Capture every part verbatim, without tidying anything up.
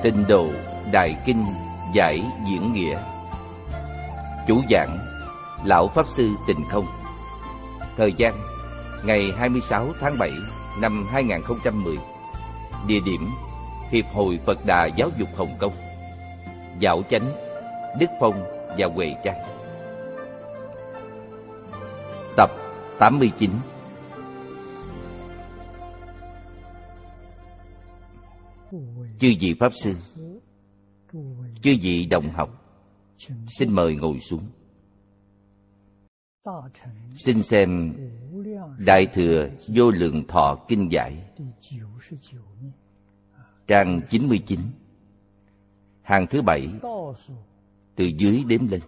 Tịnh Độ Đại Kinh Giải Diễn Nghĩa. Chủ giảng Lão Pháp Sư Tịnh Không. Thời gian ngày hai mươi sáu tháng bảy năm hai nghìn không trăm mười. Địa điểm Hiệp hội Phật Đà Giáo dục Hồng Kông. Dạo Chánh, Đức Phong và Huệ Trang. Tập tám mươi chín. Chư vị Pháp Sư, chư vị đồng học, xin mời ngồi xuống. Xin xem Đại Thừa Vô Lượng Thọ Kinh Giải, trang chín mươi chín, hàng thứ bảy, từ dưới đếm lên.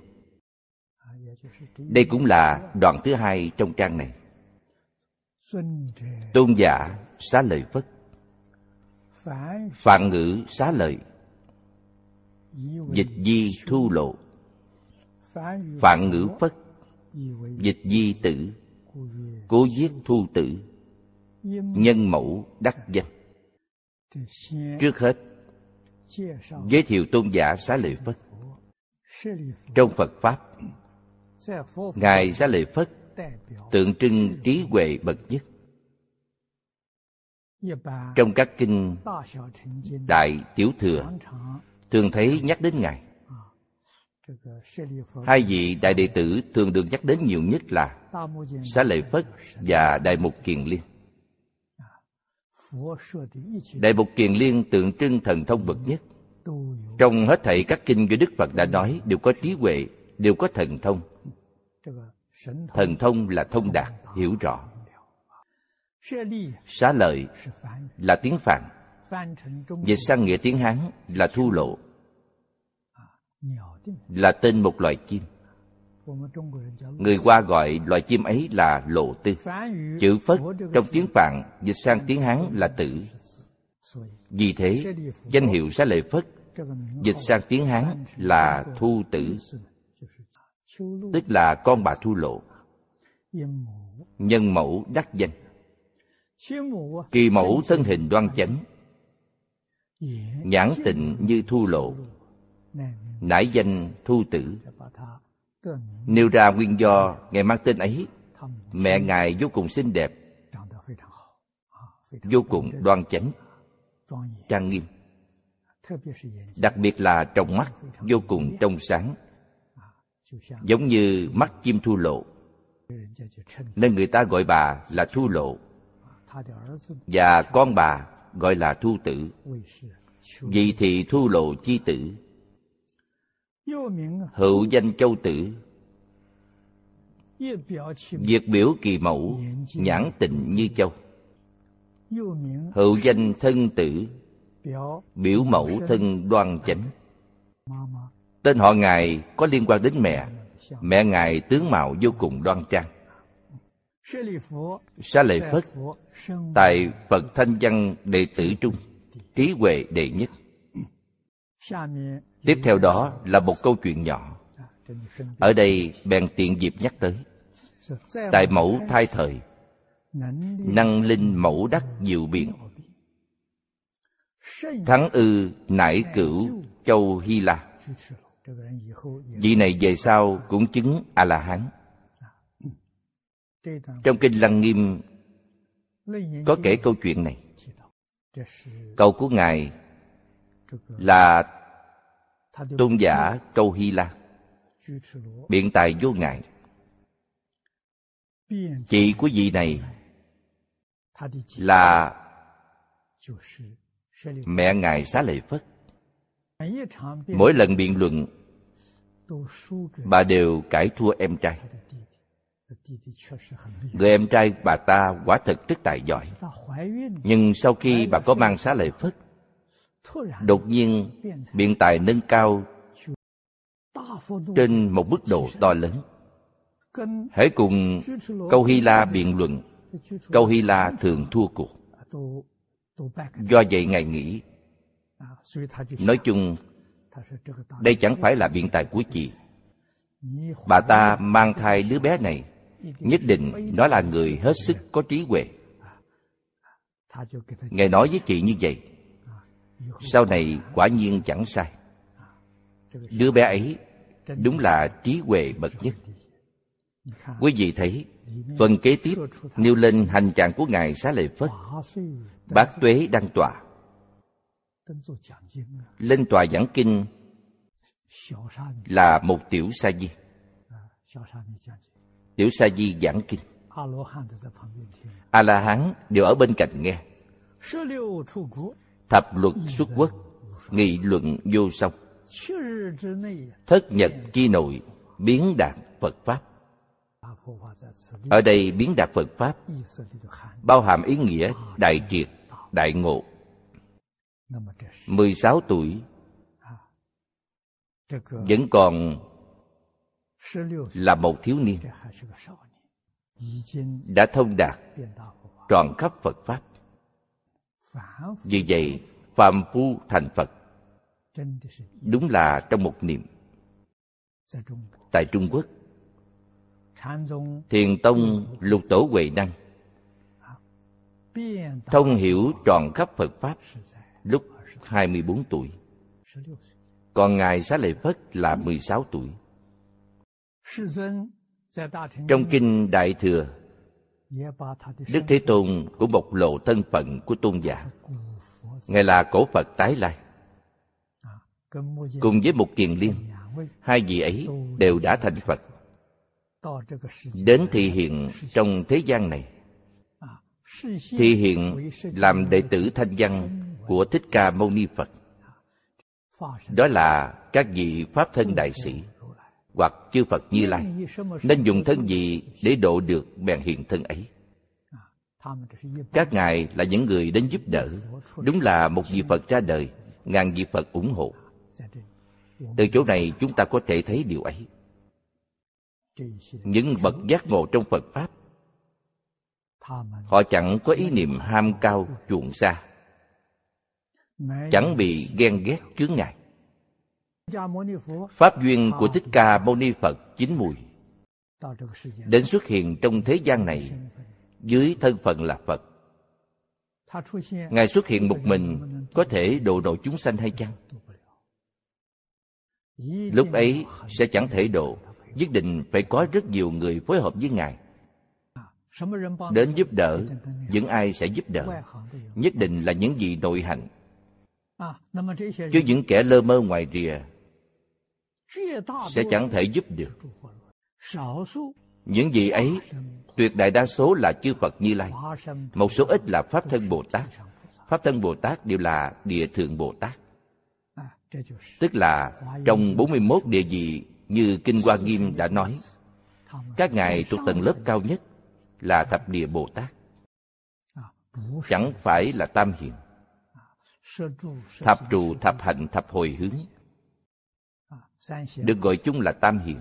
Đây cũng là đoạn thứ hai trong trang này. Tôn giả xá lợi Phất, Phạn ngữ xá lợi, dịch di thu lộ. Phạn ngữ Phất, dịch di tử, cố viết thu tử, nhân mẫu đắc danh. Trước hết, giới thiệu tôn giả xá lợi Phất. Trong Phật Pháp, Ngài xá lợi Phất tượng trưng trí huệ bậc nhất. Trong các kinh Đại Tiểu Thừa thường thấy nhắc đến Ngài. Hai vị đại đệ tử thường được nhắc đến nhiều nhất là Xá lợi Phất và Đại Mục Kiền Liên. Đại Mục Kiền Liên tượng trưng thần thông bậc nhất. Trong hết thảy các kinh do Đức Phật đã nói đều có trí huệ, đều có thần thông. Thần thông là thông đạt, hiểu rõ. Xá lợi là tiếng Phạn, dịch sang nghĩa tiếng Hán là thu lộ, là tên một loài chim. Người Hoa gọi loài chim ấy là lộ tư. Chữ Phất trong tiếng Phạn dịch sang tiếng Hán là tử. Vì thế, danh hiệu xá lợi Phất dịch sang tiếng Hán là thu tử, tức là con bà thu lộ. Nhân mẫu đắc danh. Kỳ mẫu thân hình đoan chánh, nhãn tịnh như thu lộ, nải danh thu tử. Nêu ra nguyên do Ngài mang tên ấy. Mẹ Ngài vô cùng xinh đẹp, vô cùng đoan chánh, trang nghiêm. Đặc biệt là trong mắt vô cùng trong sáng, giống như mắt chim thu lộ, nên người ta gọi bà là thu lộ, và con bà gọi là thu tử. Vì thì thu lộ chi tử. Hữu danh châu tử, việt biểu kỳ mẫu, nhãn tịnh như châu. Hữu danh thân tử, biểu mẫu thân đoan chánh. Tên họ Ngài có liên quan đến mẹ. Mẹ Ngài tướng mạo vô cùng đoan trang. Xá lợi Phất tại Phật thanh văn đệ tử trung, trí huệ đệ nhất. Tiếp theo đó là một câu chuyện nhỏ. Ở đây bèn tiện dịp nhắc tới. Tại mẫu thai thời, năng linh mẫu đắc diệu biện, thắng ư nải cửu châu Hy La. Vị này về sau cũng chứng A-la-hán. Trong kinh Lăng Nghiêm có kể câu chuyện này. Câu của Ngài là tôn giả Châu Hy La, biện tài vô ngại. Chị của vị này là mẹ Ngài Xá lợi Phất. Mỗi lần biện luận, bà đều cãi thua em trai. Người em trai bà ta quả thật rất tài giỏi. Nhưng sau khi bà có mang Xá lợi Phất, đột nhiên biện tài nâng cao trên một mức độ to lớn. Hễ cùng Câu Hy La biện luận, Câu Hy La thường thua cuộc. Do vậy Ngài nghĩ, nói chung đây chẳng phải là biện tài của chị. Bà ta mang thai đứa bé này, nhất định nó là người hết sức có trí huệ. Ngài nói với chị như vậy. sau này quả nhiên chẳng sai. Đứa bé ấy đúng là trí huệ bậc nhất. Quý vị thấy, phần kế tiếp nêu lên hành trạng của Ngài Xá Lợi Phất. Bát Tuế đăng tọa, lên tòa giảng kinh là một tiểu sa di. Tiểu sa di giảng kinh, A-la-hán đều ở bên cạnh nghe. Thập luật xuất quốc, nghị luận vô song. Thất nhật chi nội, biến đạt Phật Pháp. Ở đây biến đạt Phật Pháp bao hàm ý nghĩa đại triệt, đại ngộ. mười sáu tuổi vẫn còn là một thiếu niên, đã thông đạt trọn khắp Phật Pháp. Vì vậy phàm phu thành Phật đúng là trong một niệm. Tại Trung Quốc, Thiền Tông Lục Tổ Huệ Năng thông hiểu trọn khắp Phật Pháp lúc hai mươi bốn tuổi. Còn Ngài Xá Lợi Phất là mười sáu tuổi. Trong Kinh Đại Thừa, Đức Thế Tôn cũng bộc lộ thân phận của tôn giả. Ngài là cổ Phật tái lai. Cùng với Mục Kiền Liên, hai vị ấy đều đã thành Phật. Đến thị hiện trong thế gian này, thị hiện làm đệ tử thanh văn của Thích Ca Mâu Ni Phật. Đó là các vị Pháp thân đại sĩ hoặc chư Phật Như Lai, nên dùng thân gì để độ được bèn hiện thân ấy. Các ngài là những người đến giúp đỡ. Đúng là một vị Phật ra đời, ngàn vị Phật ủng hộ. Từ chỗ này chúng ta có thể thấy điều ấy. Những bậc giác ngộ trong Phật Pháp, họ chẳng có ý niệm ham cao chuộng xa, chẳng bị ghen ghét chướng ngại. Pháp duyên của Thích Ca Mâu Ni Phật chín mùi, đến xuất hiện trong thế gian này dưới thân phận là Phật. Ngài xuất hiện một mình có thể độ nổi chúng sanh hay chăng? Lúc ấy sẽ chẳng thể độ, nhất định phải có rất nhiều người phối hợp với Ngài. Đến giúp đỡ, những ai sẽ giúp đỡ? Nhất định là những gì nội hành. Chứ những kẻ lơ mơ ngoài rìa sẽ chẳng thể giúp được. Những gì ấy, tuyệt đại đa số là chư Phật Như Lai, một số ít là Pháp Thân Bồ Tát. Pháp Thân Bồ Tát đều là Địa Thượng Bồ Tát. Tức là trong bốn mươi mốt địa vị như Kinh Hoa Nghiêm đã nói, các ngài thuộc tầng lớp cao nhất là Thập Địa Bồ Tát, chẳng phải là Tam Hiền. Thập trụ, thập hạnh, thập hồi hướng được gọi chung là Tam Hiền.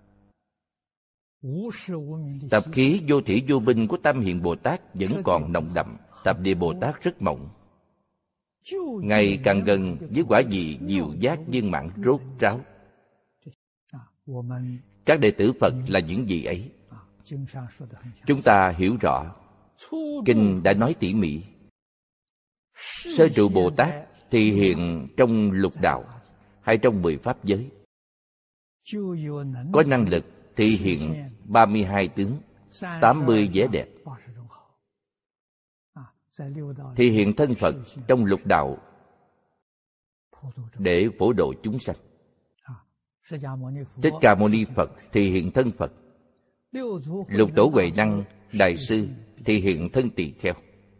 Tập khí vô thủy vô binh của Tam Hiền Bồ Tát vẫn còn nồng đậm, Thập Địa Bồ Tát rất mỏng. Ngày càng gần với quả vị diệu giác viên mãn rốt ráo. Các đệ tử Phật là những gì ấy? Chúng ta hiểu rõ. Kinh đã nói tỉ mỉ. Sơ trụ Bồ Tát thì hiện trong lục đạo hay trong mười pháp giới, có năng lực thì hiện ba mươi hai tướng, tám mươi vẻ đẹp. Thì hiện thân Phật trong lục đạo để phổ độ chúng sanh. Thích Ca Mâu Ni Phật thì hiện thân Phật. Lục Tổ Huệ Năng Đại Sư thì hiện thân tỳ kheo.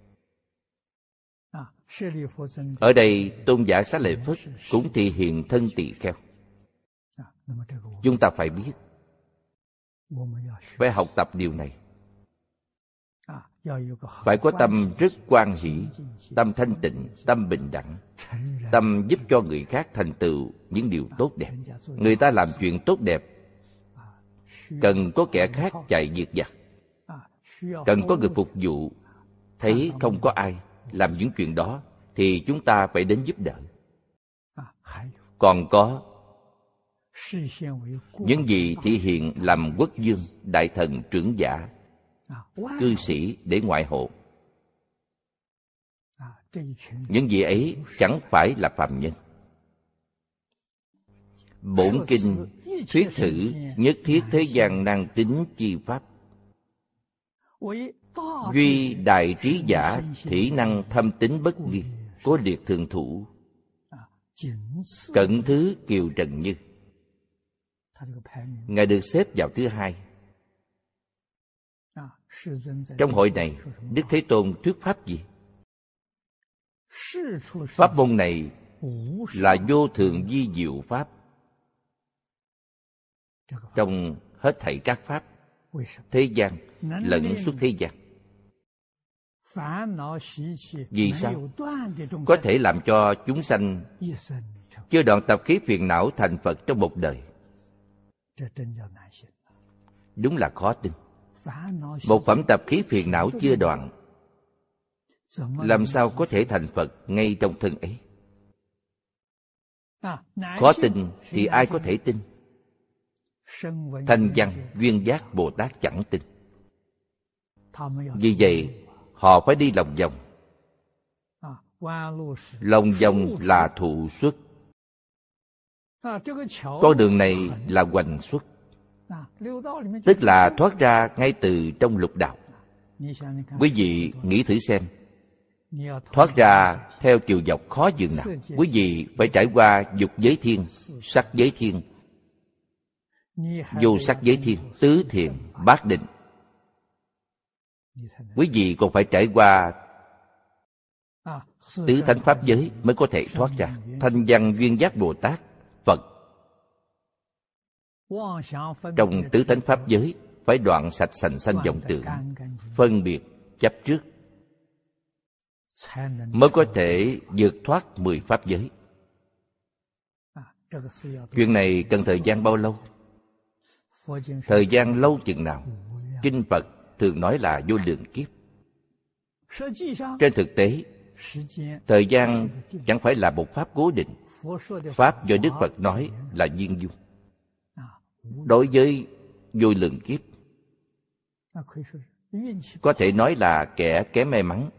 Ở đây tôn giả Xá Lợi Phất cũng thì hiện thân tỳ kheo. Chúng ta phải biết, phải học tập điều này. Phải có tâm rất hoan hỷ, tâm thanh tịnh, tâm bình đẳng, tâm giúp cho người khác thành tựu những điều tốt đẹp. Người ta làm chuyện tốt đẹp, cần có kẻ khác chạy việc vặt, cần có người phục vụ. Thấy không có ai làm những chuyện đó thì chúng ta phải đến giúp đỡ. Còn có những gì thị hiện làm quốc vương, đại thần, trưởng giả, cư sĩ để ngoại hộ. Những vị ấy chẳng phải là phàm nhân. Bổn kinh thuyết thử nhất thiết thế gian năng tính chi pháp, duy đại trí giả thỉ năng thâm tính bất nghi, cố liệt thượng thủ, cận thứ kiều trần như. Ngài được xếp vào thứ hai. Trong hội này, Đức Thế Tôn thuyết pháp gì? Pháp môn này là vô thượng vi diệu pháp trong hết thảy các pháp thế gian lẫn suốt thế gian. Vì sao? Có thể làm cho chúng sanh chưa đoạn tập khí phiền não thành Phật trong một đời. Đúng là khó tin. Một phẩm tập khí phiền não chưa đoạn, làm sao có thể thành Phật ngay trong thân ấy? Khó tin thì ai có thể tin? Thanh Văn Duyên Giác Bồ Tát chẳng tin. Vì vậy họ phải đi lòng vòng. Lòng vòng là thụ xuất, con đường này là hoành xuất, tức là thoát ra ngay từ trong lục đạo. Quý vị nghĩ thử xem, thoát ra theo chiều dọc khó dường nào. Quý vị phải trải qua dục giới thiên, sắc giới thiên, vô sắc giới thiên, tứ thiền, bát định. Quý vị còn phải trải qua tứ thánh pháp giới mới có thể thoát ra. Thanh Văn Duyên Giác Bồ Tát Phật trong tứ thánh pháp giới phải đoạn sạch sành sanh vọng tưởng, phân biệt chấp trước, mới có thể vượt thoát mười pháp giới. Chuyện này cần thời gian bao lâu? Thời gian lâu chừng nào? Kinh Phật thường nói là vô lượng kiếp. Trên thực tế, thời gian chẳng phải là một pháp cố định. Pháp do Đức Phật nói là viên dung. Đối với vô lượng kiếp, có thể nói là kẻ kém may mắn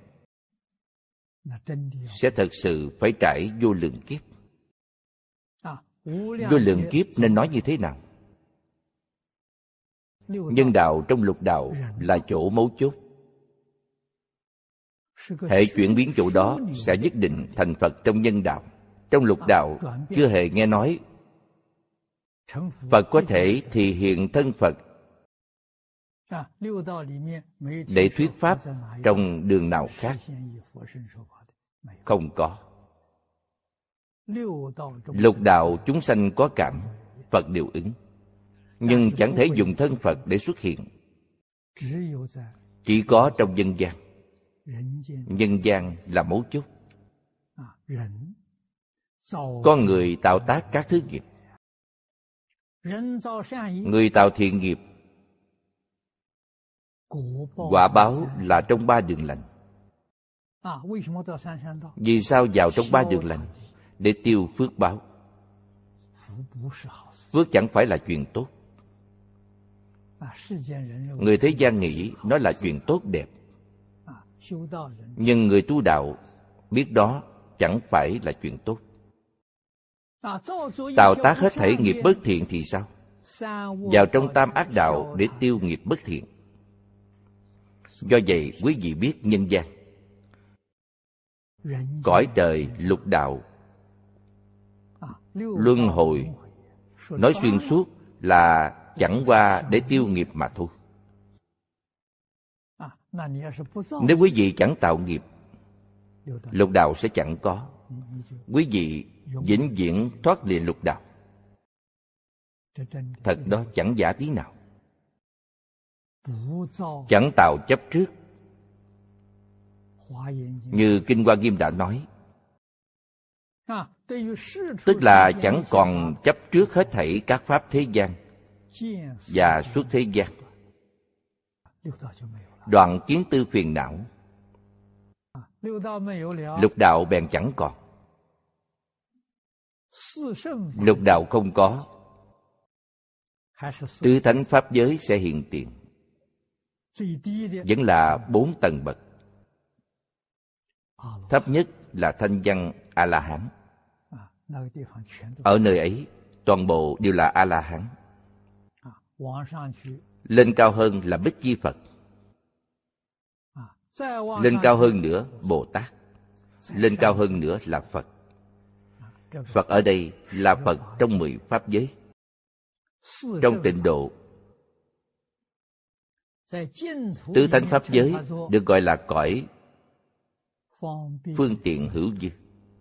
sẽ thật sự phải trải vô lượng kiếp. Vô lượng kiếp nên nói như thế nào? Nhân đạo trong lục đạo là chỗ mấu chốt. Hệ chuyển biến chỗ đó sẽ nhất định thành Phật trong nhân đạo. Trong lục đạo chưa hề nghe nói Phật có thể thì hiện thân Phật để thuyết pháp trong đường nào khác. Không có. Lục đạo chúng sanh có cảm, Phật đều ứng, nhưng chẳng thể dùng thân Phật để xuất hiện. Chỉ có trong nhân gian. Nhân gian là mấu chốt. Con người tạo tác các thứ nghiệp. Người tạo thiện nghiệp, quả báo là trong ba đường lành. Vì sao vào trong ba đường lành? Để tiêu phước báo. Phước chẳng phải là chuyện tốt. Người thế gian nghĩ nó là chuyện tốt đẹp, nhưng người tu đạo biết đó chẳng phải là chuyện tốt. Tạo tác hết thảy nghiệp bất thiện thì sao? Vào trong tam ác đạo để tiêu nghiệp bất thiện. Do vậy quý vị biết nhân gian, cõi trời lục đạo, luân hồi, nói xuyên suốt là chẳng qua để tiêu nghiệp mà thôi. Nếu quý vị chẳng tạo nghiệp, lục đạo sẽ chẳng có. Quý vị vĩnh viễn thoát lìa lục đạo. Thật đó chẳng giả tí nào. Chẳng tạo chấp trước. Như Kinh Hoa Nghiêm đã nói, tức là chẳng còn chấp trước hết thảy các pháp thế gian và suốt thế gian. Đoạn kiến tư phiền não, lục đạo bèn chẳng còn. Lục đạo không có, tứ thánh pháp giới sẽ hiện tiền. Vẫn là bốn tầng bậc. thấp nhất là thanh văn A-la-hán. Ở nơi ấy, toàn bộ đều là A-la-hán. Lên cao hơn là Bích Chi Phật. Lên cao hơn nữa Bồ Tát. Lên cao hơn nữa là Phật. Phật ở đây là Phật trong mười pháp giới. Trong tịnh độ, tứ thánh pháp giới được gọi là cõi phương tiện hữu dư.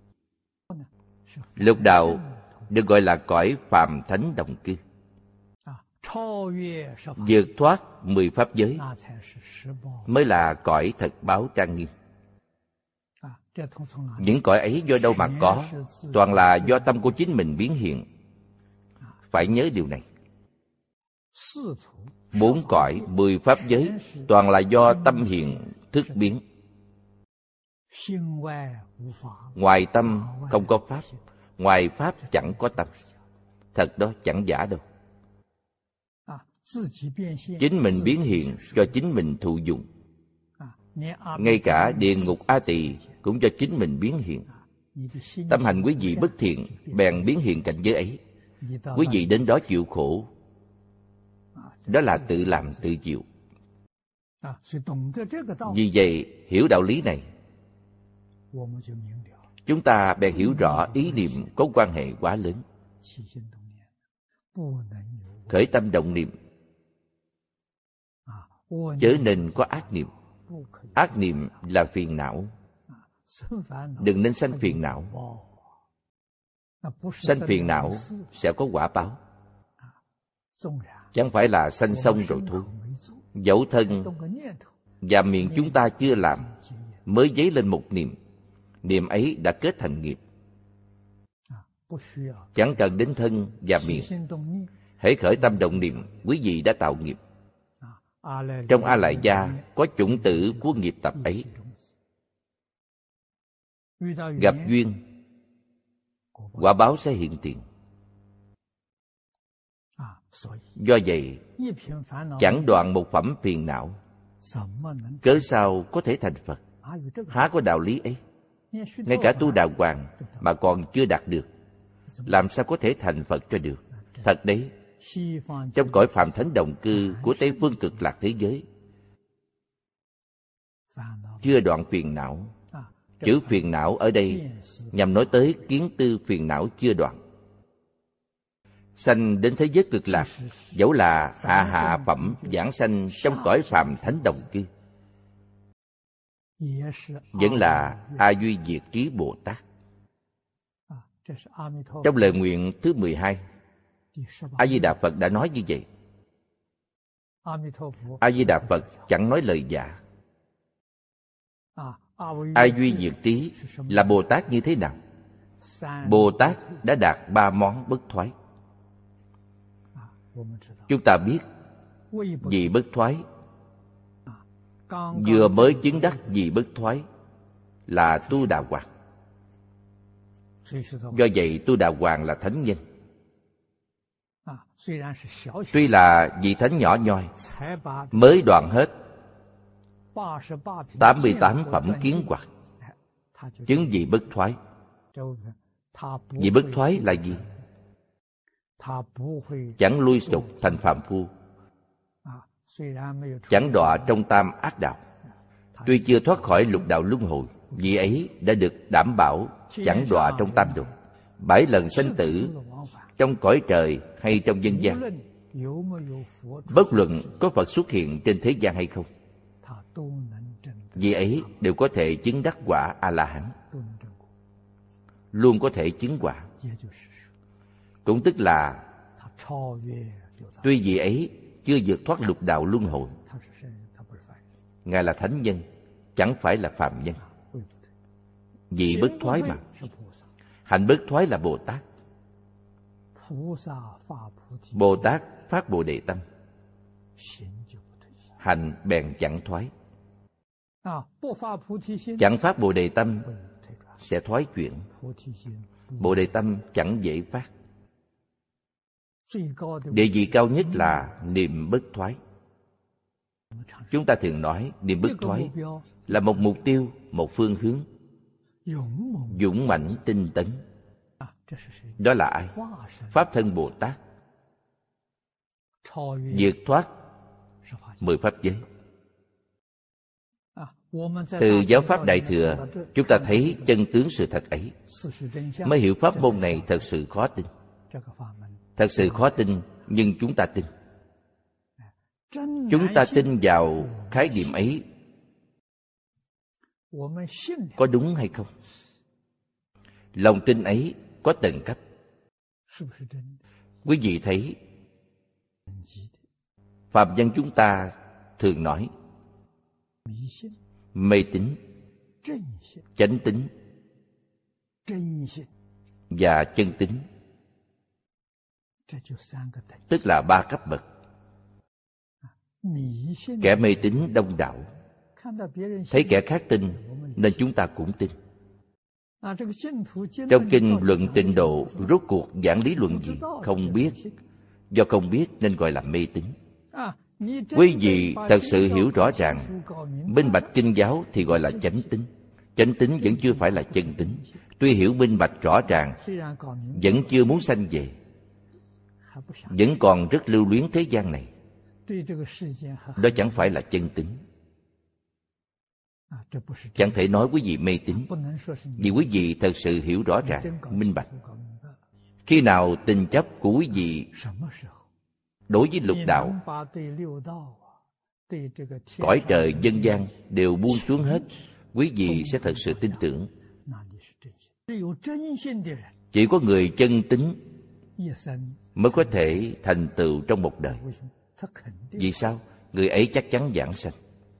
Lục đạo được gọi là cõi phàm thánh đồng cư. Vượt thoát mười pháp giới mới là cõi thật báo trang nghiêm. Những cõi ấy do đâu mà có? Toàn là do tâm của chính mình biến hiện. Phải nhớ điều này. Bốn cõi, mười pháp giới toàn là do tâm hiện thức biến. Ngoài tâm không có pháp, ngoài pháp chẳng có tâm. Thật đó, chẳng giả đâu. Chính mình biến hiện cho chính mình thụ dụng. Ngay cả địa ngục A Tỳ cũng cho chính mình biến hiện. Tâm hành quý vị bất thiện, bèn biến hiện cảnh giới ấy. Quý vị đến đó chịu khổ, đó là tự làm tự chịu. Vì vậy, hiểu đạo lý này, chúng ta bèn hiểu rõ ý niệm có quan hệ quá lớn. Khởi tâm động niệm, chớ nên có ác niệm. Ác niệm là phiền não. Đừng nên sanh phiền não. Sanh phiền não sẽ có quả báo. Chẳng phải là sanh xong rồi thôi. Dẫu thân và miệng chúng ta chưa làm, mới dấy lên một niệm, niệm ấy đã kết thành nghiệp. Chẳng cần đến thân và miệng, hễ khởi tâm động niệm, quý vị đã tạo nghiệp. Trong A Lại Gia có chủng tử của nghiệp tập ấy. Gặp duyên, quả báo sẽ hiện tiền. Do vậy, chẳng đoạn một phẩm phiền não, cớ sao có thể thành Phật? Há có đạo lý ấy? Ngay cả tu đà hoàng mà còn chưa đạt được, làm sao có thể thành Phật cho được? Thật đấy, trong cõi phàm thánh đồng cư của Tây Phương Cực Lạc thế giới, chưa đoạn phiền não. Chữ phiền não ở đây nhằm nói tới kiến tư phiền não chưa đoạn. Sanh đến thế giới cực lạc, dẫu là hạ hạ phẩm giảng sanh trong cõi phàm thánh đồng cư, vẫn là A Duy Diệt Trí Bồ Tát. Trong lời nguyện thứ mười hai, A Di Đà Phật đã nói như vậy. A Di Đà Phật chẳng nói lời giả. A Duy Diệt Trí là Bồ Tát như thế nào? Bồ Tát đã đạt ba món bất thoái. Chúng ta biết vị bất thoái, vừa mới chứng đắc vị bất thoái là Tu Đà Hoàng. Do vậy Tu Đà Hoàng là thánh nhân. Tuy là vị thánh nhỏ nhoi, mới đoạn hết tám mươi tám phẩm kiến hoặc, chứng vị bất thoái. Vị bất thoái là gì? Chẳng lui sụp thành phàm phu, chẳng đọa trong tam ác đạo. Tuy chưa thoát khỏi lục đạo luân hồi, vị ấy đã được đảm bảo chẳng đọa trong tam dục, bảy lần sanh tử trong cõi trời hay trong nhân gian. Bất luận có Phật xuất hiện trên thế gian hay không, vị ấy đều có thể chứng đắc quả A-la-hán, luôn có thể chứng quả. Cũng tức là tuy vị ấy chưa vượt thoát lục đạo luân hồi, Ngài là thánh nhân, chẳng phải là phàm nhân. Vị bất thoái mà. Hạnh bất thoái là Bồ Tát. Bồ Tát phát Bồ Đề Tâm, hành bèn chẳng thoái. Chẳng phát Bồ Đề Tâm sẽ thoái chuyển. Bồ Đề Tâm chẳng dễ phát. Địa vị cao nhất là niệm bất thoái. Chúng ta thường nói niệm bất thoái là một mục tiêu, một phương hướng. dũng mãnh tinh tấn. Đó là ai? Pháp thân Bồ Tát, vượt thoát mười pháp giới. Từ giáo pháp Đại Thừa, chúng ta thấy chân tướng sự thật ấy, mới hiểu pháp môn này thật sự khó tin. Thật sự khó tin, nhưng chúng ta tin. Chúng ta tin vào khái niệm ấy có đúng hay không? Lòng tin ấy có tầng cấp. Quý vị thấy phạm nhân chúng ta thường nói mê tín, chánh tín và chân tín, tức là ba cấp bậc. Kẻ mê tín đông đảo, thấy kẻ khác tin nên chúng ta cũng tin. Trong kinh luận tịnh độ, rốt cuộc giảng lý luận gì? Không biết. Do không biết nên gọi là mê tín. Quý vị thật sự hiểu rõ ràng, minh bạch kinh giáo thì gọi là chánh tín. Chánh tín vẫn chưa phải là chân tín. Tuy hiểu minh bạch rõ ràng, vẫn chưa muốn sanh về, vẫn còn rất lưu luyến thế gian này. Đó chẳng phải là chân tín. Chẳng thể nói quý vị mê tín, vì quý vị thật sự hiểu rõ ràng, minh bạch. Khi nào tình chấp của quý vị đối với lục đạo, cõi trời dân gian đều buông xuống hết, quý vị sẽ thật sự tin tưởng. Chỉ có người chân tín mới có thể thành tựu trong một đời. Vì sao? Người ấy chắc chắn giảng sanh.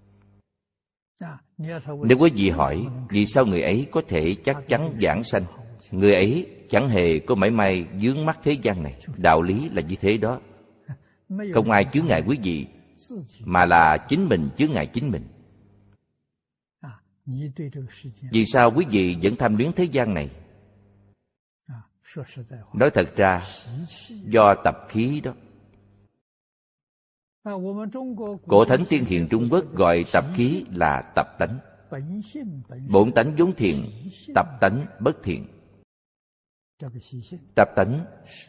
Nếu quý vị hỏi vì sao người ấy có thể chắc chắn giảng sanh, người ấy chẳng hề có mảy may vướng mắc thế gian này. Đạo lý là như thế đó. Không ai chướng ngại quý vị, mà là chính mình chướng ngại chính mình. Vì sao quý vị vẫn tham luyến thế gian này? Nói thật ra, do tập khí đó. Cổ Thánh Tiên Hiền Trung Quốc gọi tập khí là tập tánh. Bổn tánh vốn thiện, tập tánh bất thiện. Tập tánh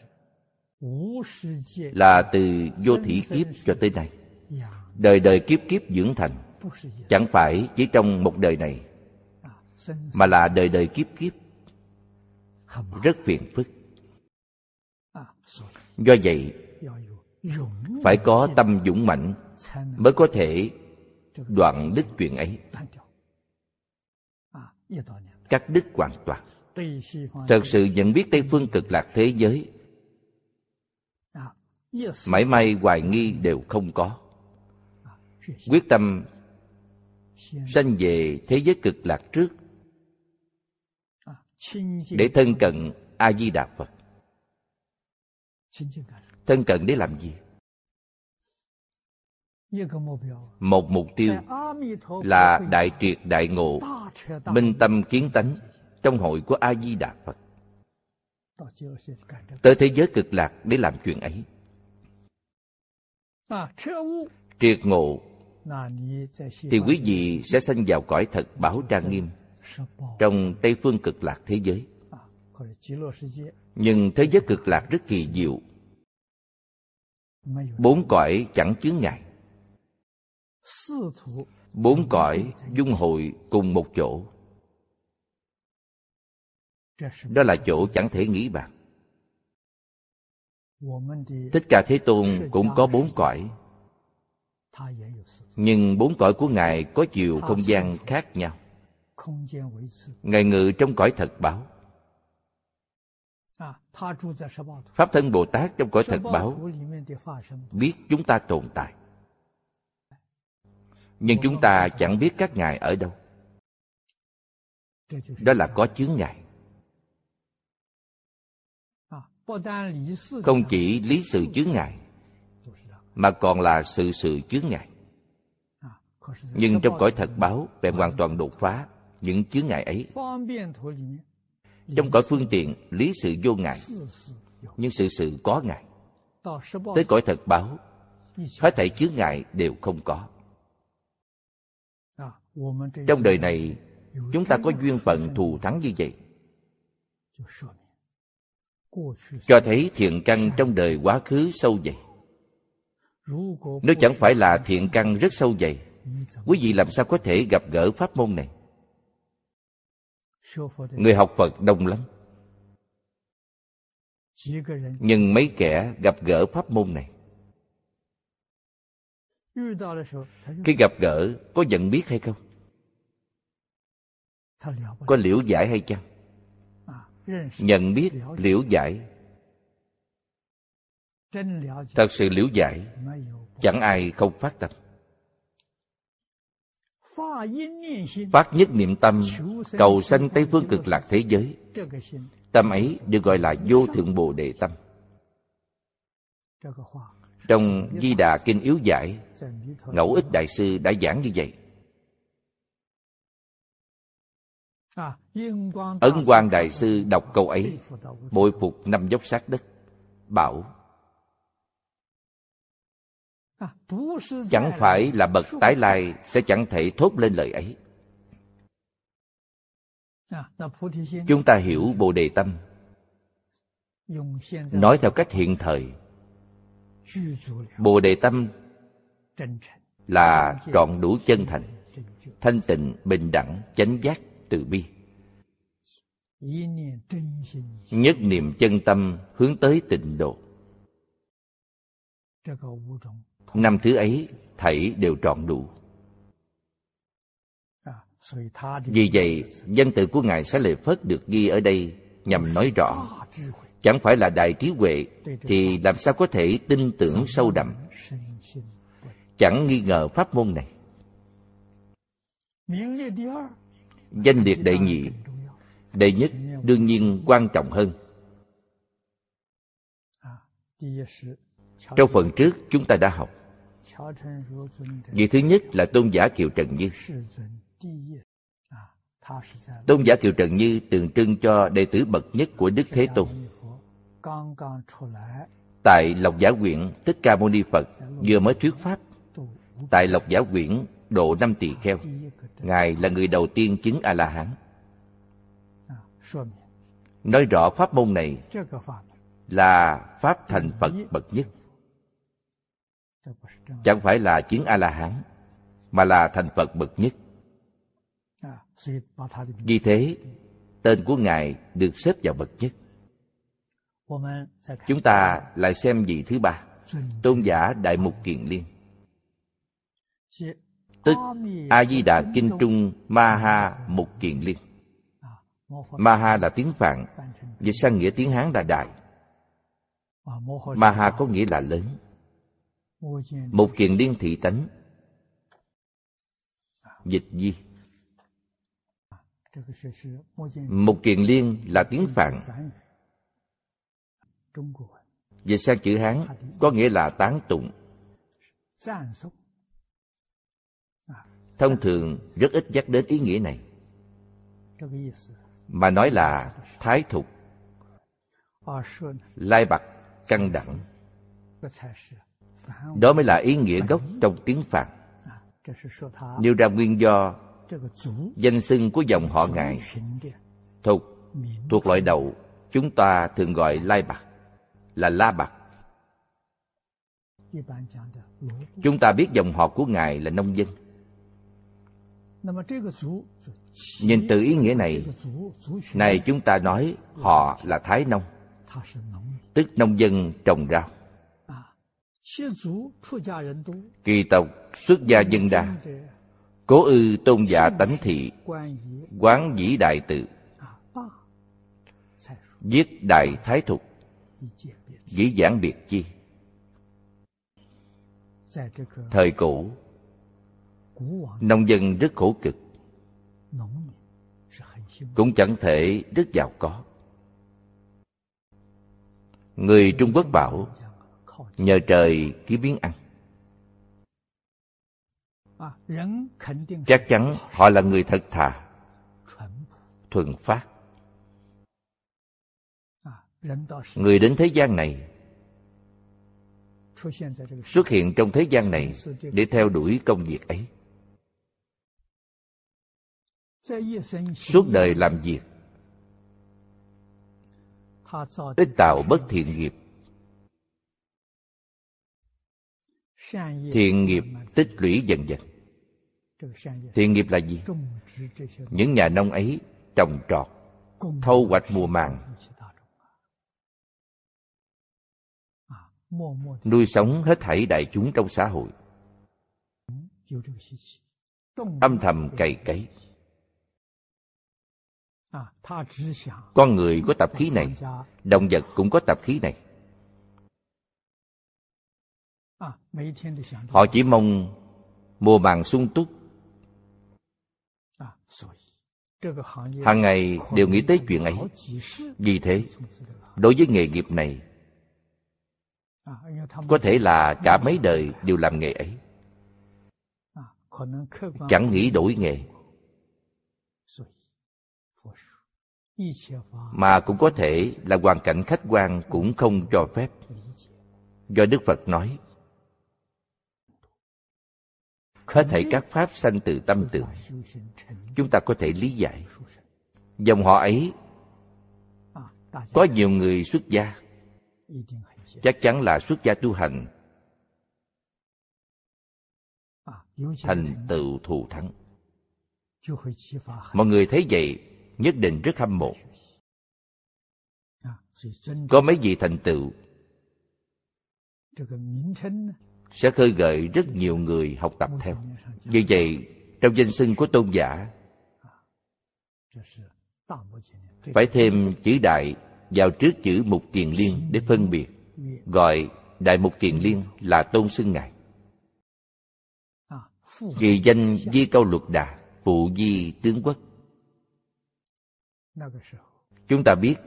là từ vô thỉ kiếp cho tới nay, đời đời kiếp kiếp dưỡng thành. Chẳng phải chỉ trong một đời này, mà là đời đời kiếp kiếp. Rất phiền phức. Do vậy, phải có tâm dũng mạnh mới có thể đoạn đứt chuyện ấy, cắt đứt hoàn toàn. Thật sự nhận biết Tây Phương Cực Lạc thế giới, mảy may hoài nghi đều không có. Quyết tâm sanh về thế giới cực lạc trước, để thân cận A Di Đà Phật. Thân cận để làm gì? Một mục tiêu là đại triệt đại ngộ, minh tâm kiến tánh trong hội của A Di Đà Phật. Tới thế giới cực lạc để làm chuyện ấy. Triệt ngộ thì quý vị sẽ sanh vào cõi thật bảo trang nghiêm trong Tây Phương Cực Lạc thế giới. Nhưng thế giới cực lạc rất kỳ diệu. Bốn cõi chẳng chướng ngại. Bốn cõi dung hội cùng một chỗ. Đó là chỗ chẳng thể nghĩ bàn. Thích Ca Thế Tôn cũng có bốn cõi, nhưng bốn cõi của Ngài có chiều không gian khác nhau. Ngài ngự trong cõi thật báo. Pháp thân Bồ Tát trong cõi thật báo biết chúng ta tồn tại, nhưng chúng ta chẳng biết các ngài ở đâu. Đó là có chướng ngại. Không chỉ lý sự chướng ngại, mà còn là sự sự chướng ngại. Nhưng trong cõi thật báo bèn hoàn toàn đột phá những chướng ngại ấy. Trong cõi phương tiện lý sự vô ngại, nhưng sự sự có ngại. Tới cõi thật báo, hết thảy chướng ngại đều không có. Trong đời này chúng ta có duyên phận thù thắng như vậy, cho thấy thiện căn trong đời quá khứ sâu dày. Nếu chẳng phải là thiện căn rất sâu dày, quý vị làm sao có thể gặp gỡ pháp môn này? Người học Phật đông lắm, nhưng mấy kẻ gặp gỡ pháp môn này, khi gặp gỡ có nhận biết hay không? Có liễu giải hay chăng? Nhận biết, liễu giải. Thật sự liễu giải, chẳng ai không phát tâm. Phát nhất niệm tâm, cầu sanh Tây Phương Cực Lạc thế giới. Tâm ấy được gọi là vô thượng Bồ Đề tâm. Trong Di Đà Kinh Yếu Giải, Ngẫu Ích Đại Sư đã giảng như vậy. Ấn Quang Đại Sư đọc câu ấy, bội phục năm dốc sát đất, bảo: chẳng phải là bậc tái lai sẽ chẳng thể thốt lên lời ấy. Chúng ta hiểu Bồ Đề tâm, nói theo cách hiện thời, Bồ Đề tâm là trọn đủ chân thành, thanh tịnh, bình đẳng, chánh giác, từ bi. Nhất niệm chân tâm hướng tới tịnh độ. Năm thứ ấy thảy đều trọn đủ. Vì vậy, danh tự của Ngài Xá Lợi Phất được ghi ở đây nhằm nói rõ, chẳng phải là đại trí huệ thì làm sao có thể tin tưởng sâu đậm, chẳng nghi ngờ pháp môn này. Danh liệt đệ nhị, đệ nhất đương nhiên quan trọng hơn. Trong phần trước chúng ta đã học, vị thứ nhất là Tôn giả Kiều Trần Như. Tôn giả Kiều Trần Như tượng trưng cho đệ tử bậc nhất của Đức Thế Tôn. Tại Lộc Giả Quyển, Thích Ca Mâu Ni Phật vừa mới thuyết pháp. Tại Lộc Giả Quyển độ năm tỳ kheo, Ngài là người đầu tiên chứng A-la-hán. Nói rõ pháp môn này là pháp thành Phật bậc nhất, chẳng phải là chứng A-la-hán, mà là thành Phật bậc nhất. Vì thế, tên của Ngài được xếp vào bậc nhất. Chúng ta lại xem vị thứ ba, Tôn giả Đại Mục Kiền Liên, tức A-di-đà Kinh Trung Ma-ha Mục Kiền Liên. Ma-ha là tiếng Phạn, dịch sang nghĩa tiếng Hán là đại. Ma-ha có nghĩa là lớn. Mục Kiền Liên thị tánh, dịch di. Mục Kiền Liên là tiếng Phạn, dịch sang chữ Hán có nghĩa là tán tụng. Thông thường rất ít nhắc đến ý nghĩa này, mà nói là thái thục, lai bặt, căng đẳng. Đó mới là ý nghĩa gốc trong tiếng Phạn. Nêu ra nguyên do danh xưng của dòng họ Ngài. Thục thuộc loại đậu, chúng ta thường gọi lai bặt là la bặt. Chúng ta biết dòng họ của Ngài là nông dân. Nhìn từ ý nghĩa này, này chúng ta nói họ là Thái Nông, tức nông dân trồng rau. Kỳ tộc xuất gia dân đa, cố ư tôn giả tánh thị, quán dĩ đại tự, viết đại thái thục, dĩ giảng biệt chi. Thời cổ, nông dân rất khổ cực, cũng chẳng thể rất giàu có. Người Trung Quốc bảo nhờ trời kiếm miếng ăn. Chắc chắn họ là người thật thà, thuần phát. Người đến thế gian này, xuất hiện trong thế gian này để theo đuổi công việc ấy. suốt đời làm việc, ít tạo bất thiện nghiệp. Thiện nghiệp tích lũy dần dần. Thiện nghiệp là gì? Những nhà nông ấy trồng trọt, thâu hoạch mùa màng, nuôi sống hết thảy đại chúng trong xã hội, âm thầm cày cấy. Con người có tập khí này, động vật cũng có tập khí này. Họ chỉ mong mùa màng sung túc, hàng ngày đều nghĩ tới chuyện ấy. Vì thế, đối với nghề nghiệp này, có thể là cả mấy đời đều làm nghề ấy, chẳng nghĩ đổi nghề. Mà cũng có thể là hoàn cảnh khách quan cũng không cho phép. Do Đức Phật nói, hết thảy các pháp sanh từ tâm tưởng. Chúng ta có thể lý giải. Dòng họ ấy có nhiều người xuất gia, chắc chắn là xuất gia tu hành, thành tựu thù thắng. Mọi người thấy vậy nhất định rất hâm mộ. Có mấy vị thành tựu sẽ khơi gợi rất nhiều người học tập theo. Vì vậy, trong danh xưng của tôn giả phải thêm chữ đại vào trước chữ Mục Kiền Liên để phân biệt. Gọi Đại Mục Kiền Liên là tôn xưng ngài. Kỳ danh Di Câu Luật Đà, phụ di tướng quốc. Chúng ta biết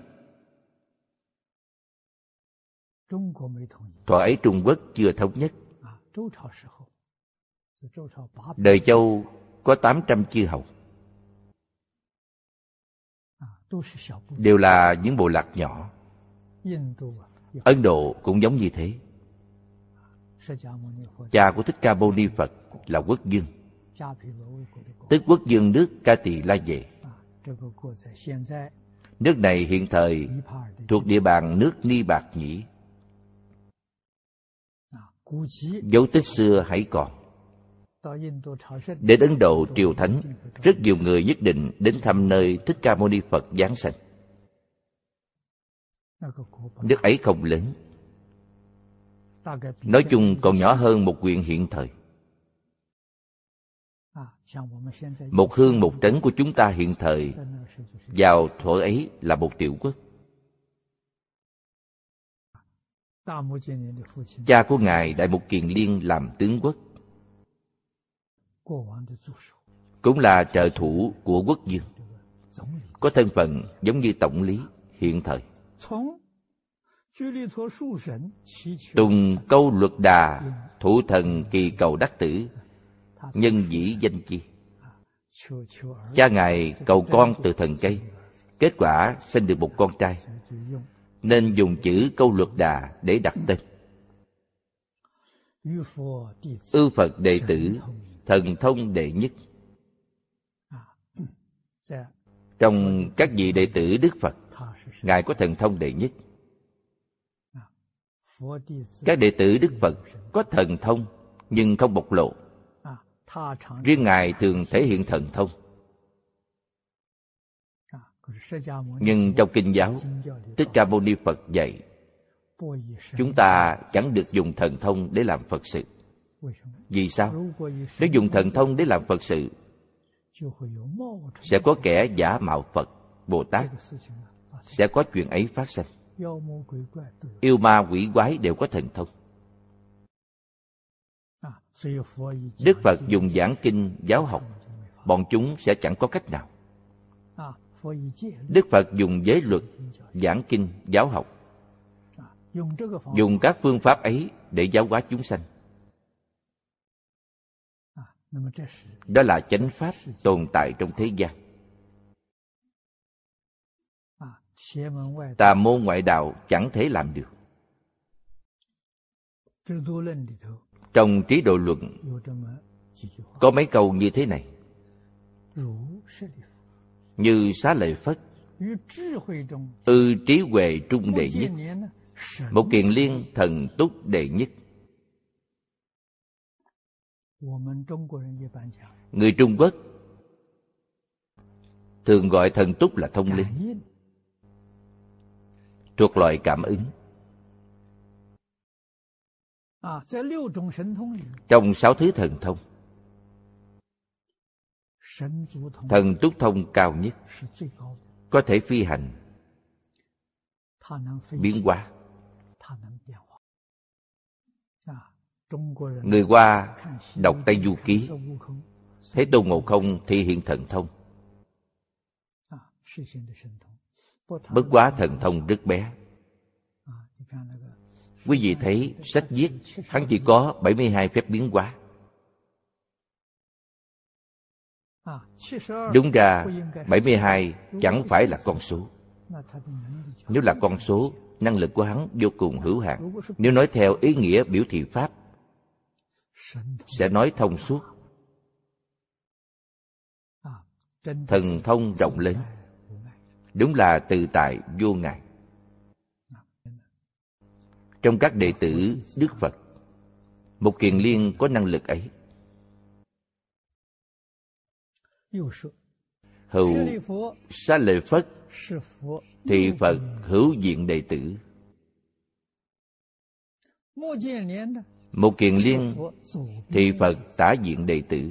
thuở ấy Trung Quốc chưa thống nhất. Đời Châu có tám trăm chư hầu, đều là những bộ lạc nhỏ. Ấn Độ cũng giống như thế. Cha của Thích Ca Mâu Ni Phật là Quốc Dương, tức Quốc Dương nước Ca Tỳ La Vệ. Nước này hiện thời thuộc địa bàn nước Ni Bạc Nhĩ. Dấu tích xưa hãy còn. Đến Ấn Độ triều thánh, rất nhiều người nhất định đến thăm nơi Thích Ca Mâu Ni Phật giáng sanh. Nước ấy không lớn, nói chung còn nhỏ hơn một huyện hiện thời. Một hương một trấn của chúng ta hiện thời vào thuở ấy là một tiểu quốc. Cha của ngài Đại Mục Kiền Liên làm tướng quốc, cũng là trợ thủ của Quốc Dương, có thân phận giống như tổng lý hiện thời. Tùng Câu Luật Đà, thủ thần kỳ cầu đắc tử, nhân dĩ danh chi. Cha ngài cầu con từ thần cây, kết quả sinh được một con trai, nên dùng chữ Câu Luật Đà để đặt tên. Ư Phật đệ tử, thần thông đệ nhất. Trong các vị đệ tử Đức Phật, ngài có thần thông đệ nhất. Các đệ tử Đức Phật có thần thông nhưng không bộc lộ. Riêng ngài thường thể hiện thần thông. Nhưng trong kinh giáo, Thích Ca Mâu Ni Phật dạy chúng ta chẳng được dùng thần thông để làm Phật sự. Vì sao? Nếu dùng thần thông để làm Phật sự, sẽ có kẻ giả mạo Phật, Bồ Tát, sẽ có chuyện ấy phát sinh. Yêu ma quỷ quái đều có thần thông. Đức Phật dùng giảng kinh giáo học, bọn chúng sẽ chẳng có cách nào. Đức Phật dùng giới luật, giảng kinh giáo học, dùng các phương pháp ấy để giáo hóa chúng sanh. Đó là chánh pháp tồn tại trong thế gian. Tà môn ngoại đạo chẳng thể làm được. Trong Trí Độ Luận có mấy câu như thế này: Như Xá Lợi Phất, ư trí huệ trung đệ nhất, Một Kiền Liên thần túc đệ nhất. Người Trung Quốc thường gọi thần túc là thông linh, thuộc loại cảm ứng. Trong sáu thứ thần thông, thần túc thông cao nhất, có thể phi hành, biến hóa. Người Hoa đọc Tây Du Ký, thấy Tôn Ngộ Không thể hiện thần thông. Bất quá thần thông rất bé. Quý vị thấy sách viết hắn chỉ có bảy mươi hai phép biến hóa. Đúng ra bảy mươi hai chẳng phải là con số. Nếu là con số, năng lực của hắn vô cùng hữu hạn. Nếu nói theo ý nghĩa biểu thị pháp, sẽ nói thông suốt. Thần thông rộng lớn, đúng là tự tại vô ngại. Trong các đệ tử Đức Phật, Một Kiền Liên có năng lực ấy. Hữu Xá Lợi Phất thì Phật hữu diện đệ tử. Một Kiền Liên thì Phật tả diện đệ tử.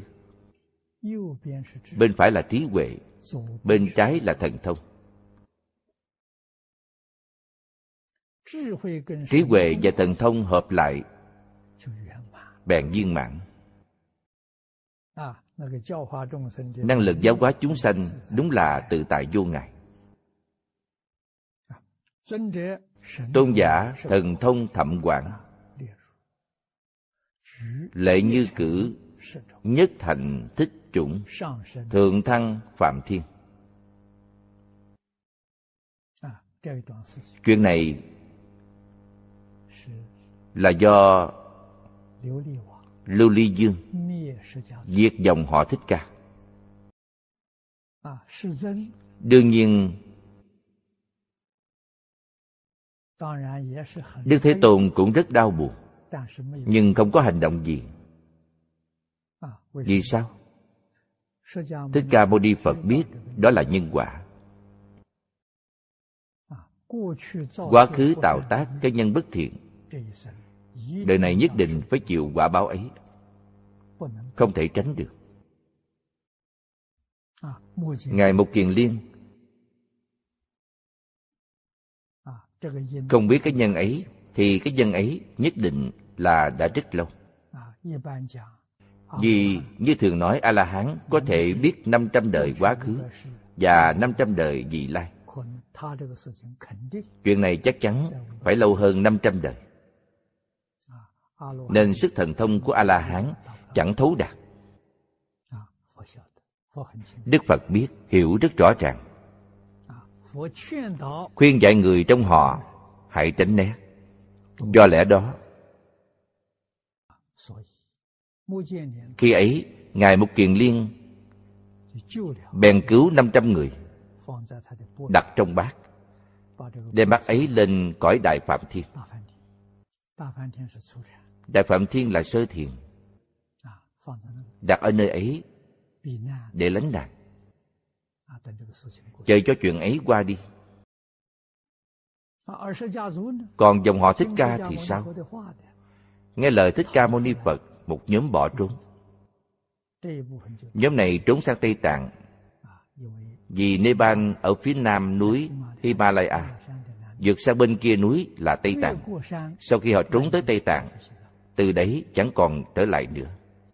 Bên phải là trí huệ, bên trái là thần thông. Trí huệ và thần thông hợp lại bèn viên mãn. Năng lực giáo hóa chúng sanh đúng là tự tại vô ngại. Tôn giả thần thông thậm quảng, lệ như cử, nhất thành thích chủng, thượng thăng phạm thiên. Chuyện này là do Lưu Ly Dương diệt dòng họ Thích Ca. Đương nhiên Đức Thế Tôn cũng rất đau buồn, nhưng không có hành động gì. Vì sao? Thích Ca Mâu Ni Phật biết đó là nhân quả. Quá khứ tạo tác cái nhân bất thiện, đời này nhất định phải chịu quả báo ấy, không thể tránh được. Ngài Một Kiền Liên không biết cái nhân ấy, thì cái nhân ấy nhất định là đã rất lâu. Vì như thường nói, A-la-hán có thể biết năm trăm đời quá khứ và năm trăm đời vị lai. Chuyện này chắc chắn phải lâu hơn năm trăm đời. Nên sức thần thông của A-la-hán chẳng thấu đạt. Đức Phật biết, hiểu rất rõ ràng. Khuyên dạy người trong họ hãy tránh né. Do lẽ đó, khi ấy Ngài Một Kiền Liên bèn cứu năm trăm người, đặt trong bát, đem bát ấy lên cõi Đại Phạm Thiên. Đại Phạm Thiên là sơ thiền, đặt ở nơi ấy để lánh nạn, chờ cho chuyện ấy qua đi. Còn dòng họ Thích Ca thì sao? Nghe lời Thích Ca Mâu Ni Phật, một nhóm bỏ trốn. Nhóm này trốn sang Tây Tạng, vì Nepal ở phía nam núi Himalaya, vượt sang bên kia núi là Tây Tạng. Sau khi họ trốn tới Tây Tạng, từ đấy chẳng còn trở lại nữa.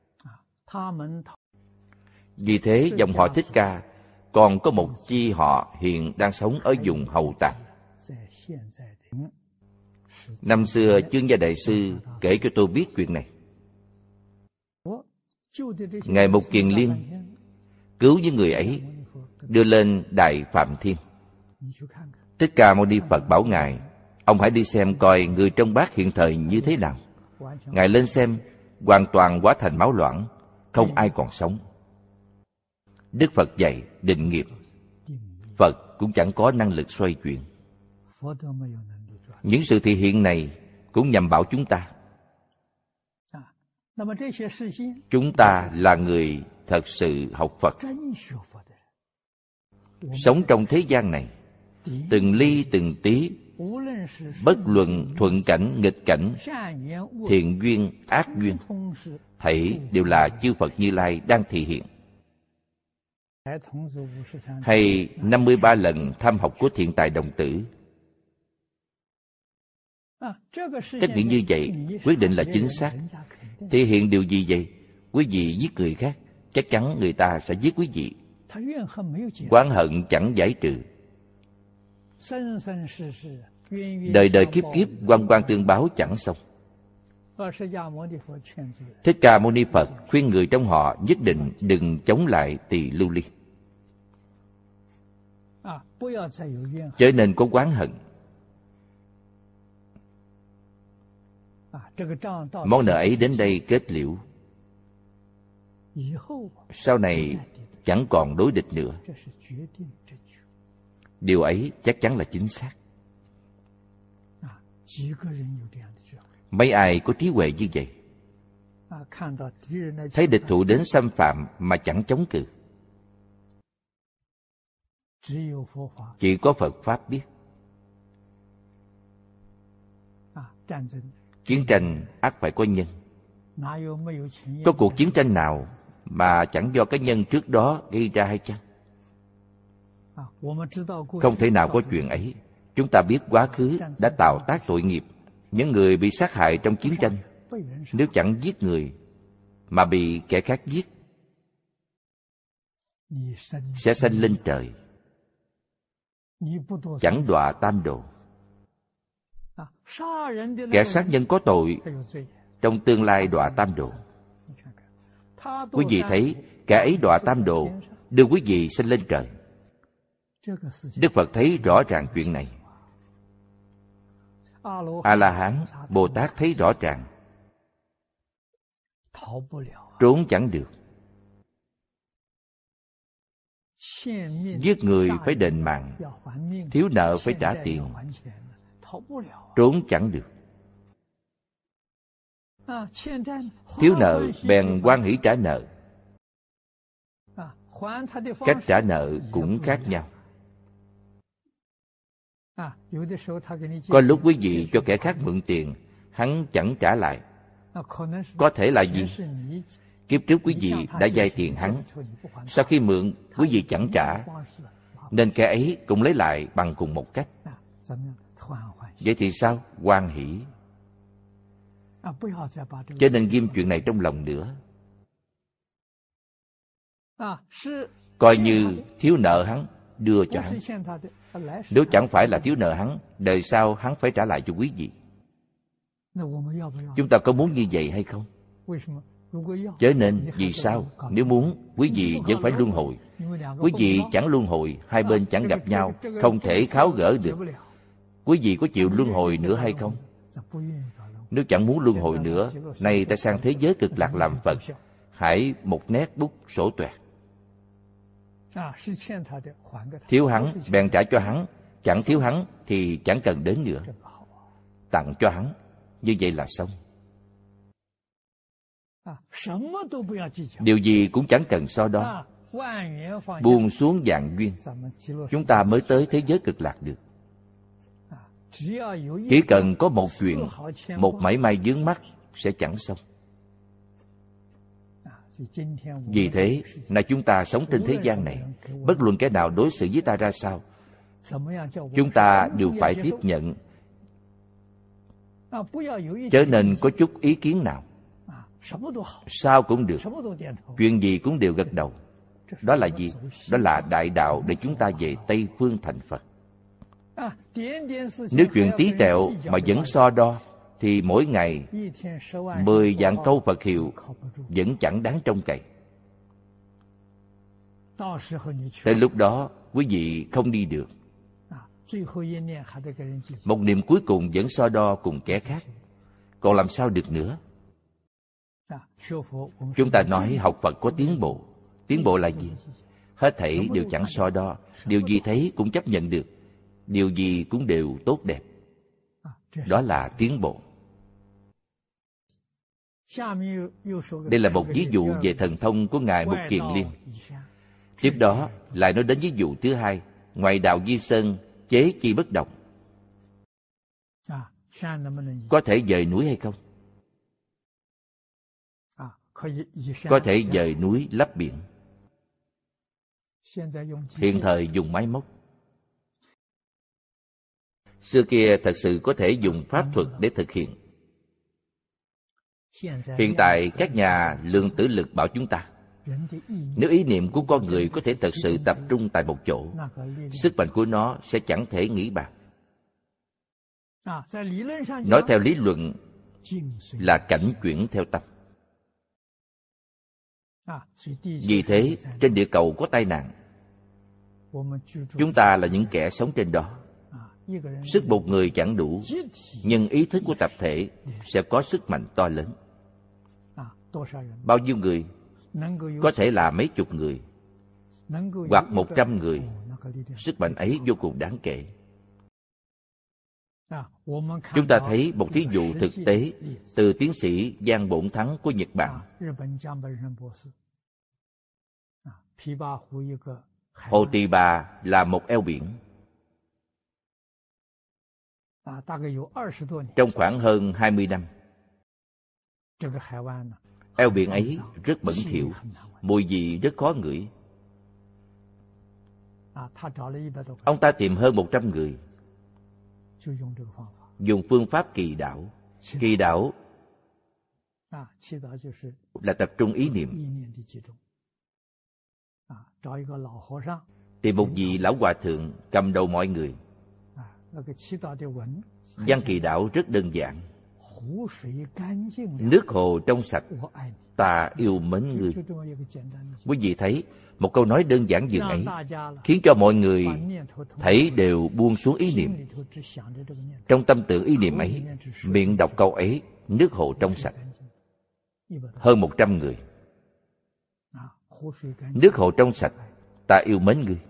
Vì thế dòng họ Thích Ca còn có một chi họ hiện đang sống ở vùng Hầu Tạng. Năm xưa Chương Gia Đại Sư kể cho tôi biết chuyện này. Ngài Một Kiền Liên cứu những người ấy, đưa lên Đại Phạm Thiên. Thích Ca Mâu Ni Phật bảo Ngài, ông hãy đi xem coi người trong bát hiện thời như thế nào. Ngài lên xem, hoàn toàn hóa thành máu loãng, không ai còn sống. Đức Phật dạy định nghiệp. Phật cũng chẳng có năng lực xoay chuyển. Những sự thể hiện này cũng nhằm bảo chúng ta, chúng ta là người thật sự học Phật, sống trong thế gian này, từng ly từng tí, bất luận thuận cảnh nghịch cảnh, thiện duyên ác duyên, thảy đều là chư Phật Như Lai đang thể hiện. Hay năm mươi ba lần tham học của Thiện Tài Đồng Tử, cách nghĩ như vậy quyết định là chính xác. Thể hiện điều gì vậy? Quý vị giết người khác, chắc chắn người ta sẽ giết quý vị. Oán hận chẳng giải trừ, đời đời kiếp kiếp oan oan tương báo chẳng xong. Thích Ca Mâu Ni Phật khuyên người trong họ nhất định đừng chống lại tỳ lưu ly, chớ nên có oán hận. Món nợ ấy đến đây kết liễu, sau này chẳng còn đối địch nữa. Điều ấy chắc chắn là chính xác. Mấy ai có trí huệ như vậy, thấy địch thủ đến xâm phạm mà chẳng chống cự? Chỉ có Phật Pháp biết. Chiến tranh ắt phải có nhân. Có cuộc chiến tranh nào mà chẳng do cái nhân trước đó gây ra hay chăng? Không thể nào có chuyện ấy. Chúng ta biết quá khứ đã tạo tác tội nghiệp. Những người bị sát hại trong chiến tranh, nếu chẳng giết người mà bị kẻ khác giết, sẽ sanh lên trời, chẳng đọa tam đồ. Kẻ sát nhân có tội, trong tương lai đọa tam đồ. Quý vị thấy kẻ ấy đọa tam đồ, đưa quý vị sanh lên trời. Đức Phật thấy rõ ràng chuyện này. A-la-hán, Bồ Tát thấy rõ ràng, trốn chẳng được. Giết người phải đền mạng, thiếu nợ phải trả tiền, trốn chẳng được. Thiếu nợ bèn hoan hỷ trả nợ. Cách trả nợ cũng khác nhau. Có lúc quý vị cho kẻ khác mượn tiền, hắn chẳng trả lại. Có thể là gì? Kiếp trước quý vị đã vay tiền hắn, sau khi mượn quý vị chẳng trả, nên kẻ ấy cũng lấy lại bằng cùng một cách. Vậy thì sao? Hoan hỷ. Cho nên ghim chuyện này trong lòng nữa. Coi như thiếu nợ hắn, đưa cho hắn. Nếu chẳng phải là thiếu nợ hắn, đời sau hắn phải trả lại cho quý vị. Chúng ta có muốn như vậy hay không? Chớ nên, vì sao? Nếu muốn, quý vị vẫn phải luân hồi. Quý vị chẳng luân hồi, hai bên chẳng gặp nhau, không thể tháo gỡ được. Quý vị có chịu luân hồi nữa hay không? Nếu chẳng muốn luân hồi nữa, nay ta sang thế giới cực lạc làm Phật, hãy một nét bút sổ toẹt. Thiếu hắn, bèn trả cho hắn. Chẳng thiếu hắn thì chẳng cần đến nữa. Tặng cho hắn, như vậy là xong. Điều gì cũng chẳng cần so đo. Buông xuống vạn duyên, chúng ta mới tới thế giới cực lạc được. Chỉ cần có một chuyện, một mảy may vướng mắc sẽ chẳng xong. Vì thế, là chúng ta sống trên thế gian này, bất luận kẻ nào đối xử với ta ra sao, chúng ta đều phải tiếp nhận, chớ nên có chút ý kiến nào. Sao cũng được, chuyện gì cũng đều gật đầu. Đó là gì? Đó là đại đạo để chúng ta về Tây Phương thành Phật. Nếu chuyện tí tẹo mà vẫn so đo, thì mỗi ngày mười vạn câu Phật hiệu vẫn chẳng đáng trông cậy. Tới lúc đó, quý vị không đi được. Một niệm cuối cùng vẫn so đo cùng kẻ khác, còn làm sao được nữa? Chúng ta nói học Phật có tiến bộ. Tiến bộ là gì? Hết thảy đều chẳng so đo, điều gì thấy cũng chấp nhận được, điều gì cũng đều tốt đẹp. Đó là tiến bộ. Đây là một ví dụ về thần thông của Ngài Mục Kiền Liên. Tiếp đó lại nói đến ví dụ thứ hai, ngoại đạo Di Sơn chế chi bất động. Có thể dời núi hay không? Có thể dời núi lấp biển. Hiện thời dùng máy móc. Xưa kia thật sự có thể dùng pháp thuật để thực hiện. Hiện tại các nhà lượng tử lực bảo chúng ta, nếu ý niệm của con người có thể thật sự tập trung tại một chỗ, sức mạnh của nó sẽ chẳng thể nghĩ bạc. Nói theo lý luận là cảnh chuyển theo tâm. Vì thế trên địa cầu có tai nạn. Chúng ta là những kẻ sống trên đó. Sức một người chẳng đủ, nhưng ý thức của tập thể sẽ có sức mạnh to lớn. Bao nhiêu người? Có thể là mấy chục người, hoặc một trăm người. Sức mạnh ấy vô cùng đáng kể. Chúng ta thấy một thí dụ thực tế từ tiến sĩ Giang Bổn Thắng của Nhật Bản. Hồ Tỳ Bà là một eo biển. Trong khoảng hơn hai mươi năm, eo biển ấy rất bẩn thỉu, mùi vị rất khó ngửi. Ông ta tìm hơn một trăm người, dùng phương pháp kỳ đảo. Kỳ đảo là tập trung ý niệm. Tìm một vị lão hòa thượng cầm đầu mọi người. Văn kỳ đảo rất đơn giản. Nước hồ trong sạch, ta yêu mến ngươi. Quý vị thấy một câu nói đơn giản dường ấy khiến cho mọi người thấy đều buông xuống ý niệm. Trong tâm tưởng ý niệm ấy, miệng đọc câu ấy, nước hồ trong sạch. Hơn một trăm người. Nước hồ trong sạch, ta yêu mến ngươi.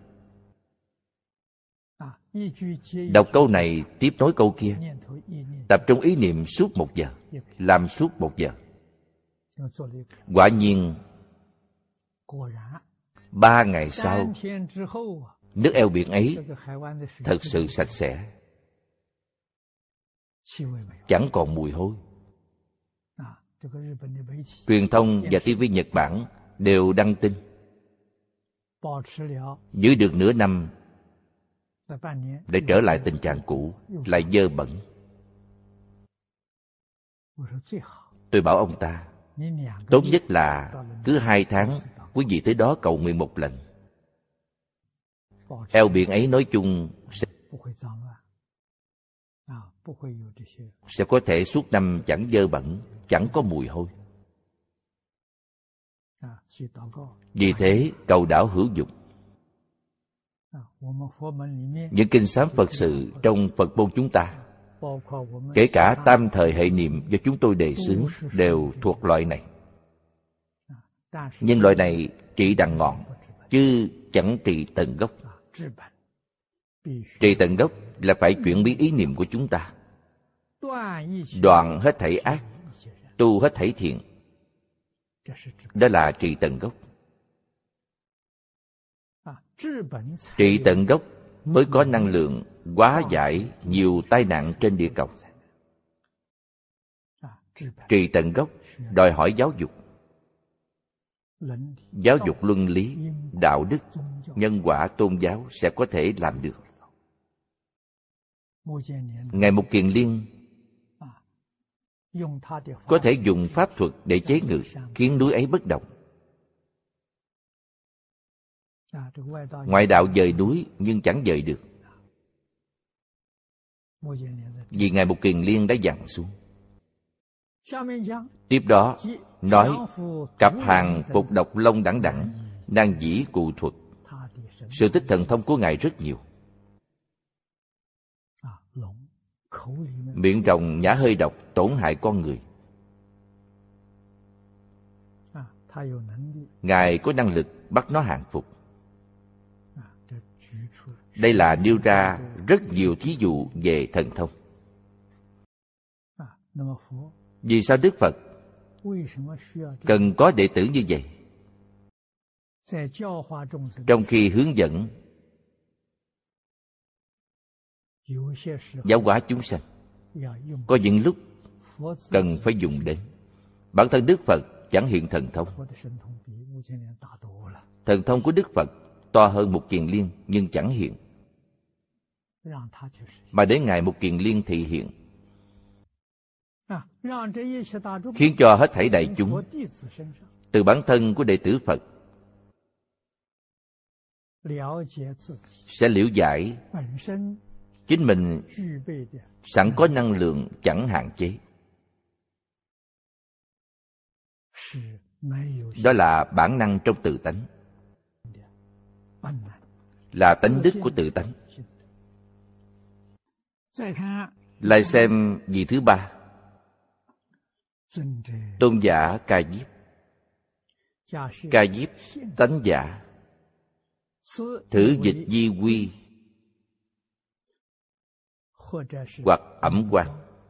Đọc câu này tiếp nối câu kia, tập trung ý niệm suốt một giờ, làm suốt một giờ. Quả nhiên ba ngày sau, nước eo biển ấy thật sự sạch sẽ, chẳng còn mùi hôi. Truyền thông và ti vi Nhật Bản đều đăng tin. Giữ được nửa năm để trở lại tình trạng cũ, lại dơ bẩn. Tôi bảo ông ta, tốt nhất là cứ hai tháng quý vị tới đó cầu nguyện một lần. Eo biển ấy nói chung sẽ, sẽ có thể suốt năm chẳng dơ bẩn, chẳng có mùi hôi. Vì thế cầu đảo hữu dụng. Những kinh sám Phật sự trong Phật môn chúng ta, kể cả tam thời hệ niệm do chúng tôi đề xướng, đều thuộc loại này. Nhưng loại này trị đằng ngọn, chứ chẳng trị tận gốc. Trị tận gốc là phải chuyển biến ý niệm của chúng ta, đoạn hết thảy ác, tu hết thảy thiện. Đó là trị tận gốc. Trị tận gốc mới có năng lượng hóa giải nhiều tai nạn trên địa cầu. Trị tận gốc đòi hỏi giáo dục. Giáo dục luân lý, đạo đức, nhân quả tôn giáo sẽ có thể làm được. Ngài Mục Kiền Liên có thể dùng pháp thuật để chế ngự, khiến núi ấy bất động. Ngoại đạo dời núi nhưng chẳng dời được, vì Ngài Mục Kiền Liên đã dặn xuống. Tiếp đó nói cặp hàng phục độc long đẳng đẳng, nan dĩ cụ thuật. Sự tích thần thông của Ngài rất nhiều. Miệng rồng nhả hơi độc tổn hại con người. Ngài có năng lực bắt nó hàng phục. Đây là nêu ra rất nhiều thí dụ về thần thông. Vì sao Đức Phật cần có đệ tử như vậy? Trong khi hướng dẫn giáo hóa chúng sanh, có những lúc cần phải dùng đến. Bản thân Đức Phật chẳng hiện thần thông. Thần thông của Đức Phật to hơn Mục Kiền Liên nhưng chẳng hiện, mà để Ngài Mục Kiền Liên thị hiện, khiến cho hết thảy đại chúng từ bản thân của đệ tử Phật sẽ liễu giải chính mình sẵn có năng lượng chẳng hạn chế. Đó là bản năng trong tự tánh, là tánh đức của tự tánh. Lại xem vị thứ ba, tôn giả Ca Diếp. Ca Diếp tánh giả, thử dịch di quy hoặc ẩm quan,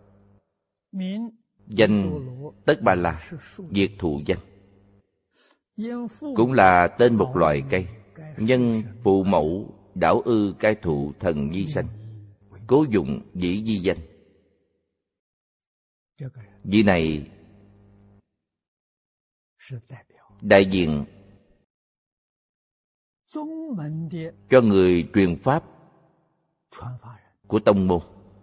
danh Tất Ba La, diệt thụ danh, cũng là tên một loại cây. Nhân phụ mẫu đảo ư cai thụ thần nhi sanh, cố dụng dĩ di danh. Vị này đại diện cho người truyền pháp của tông môn.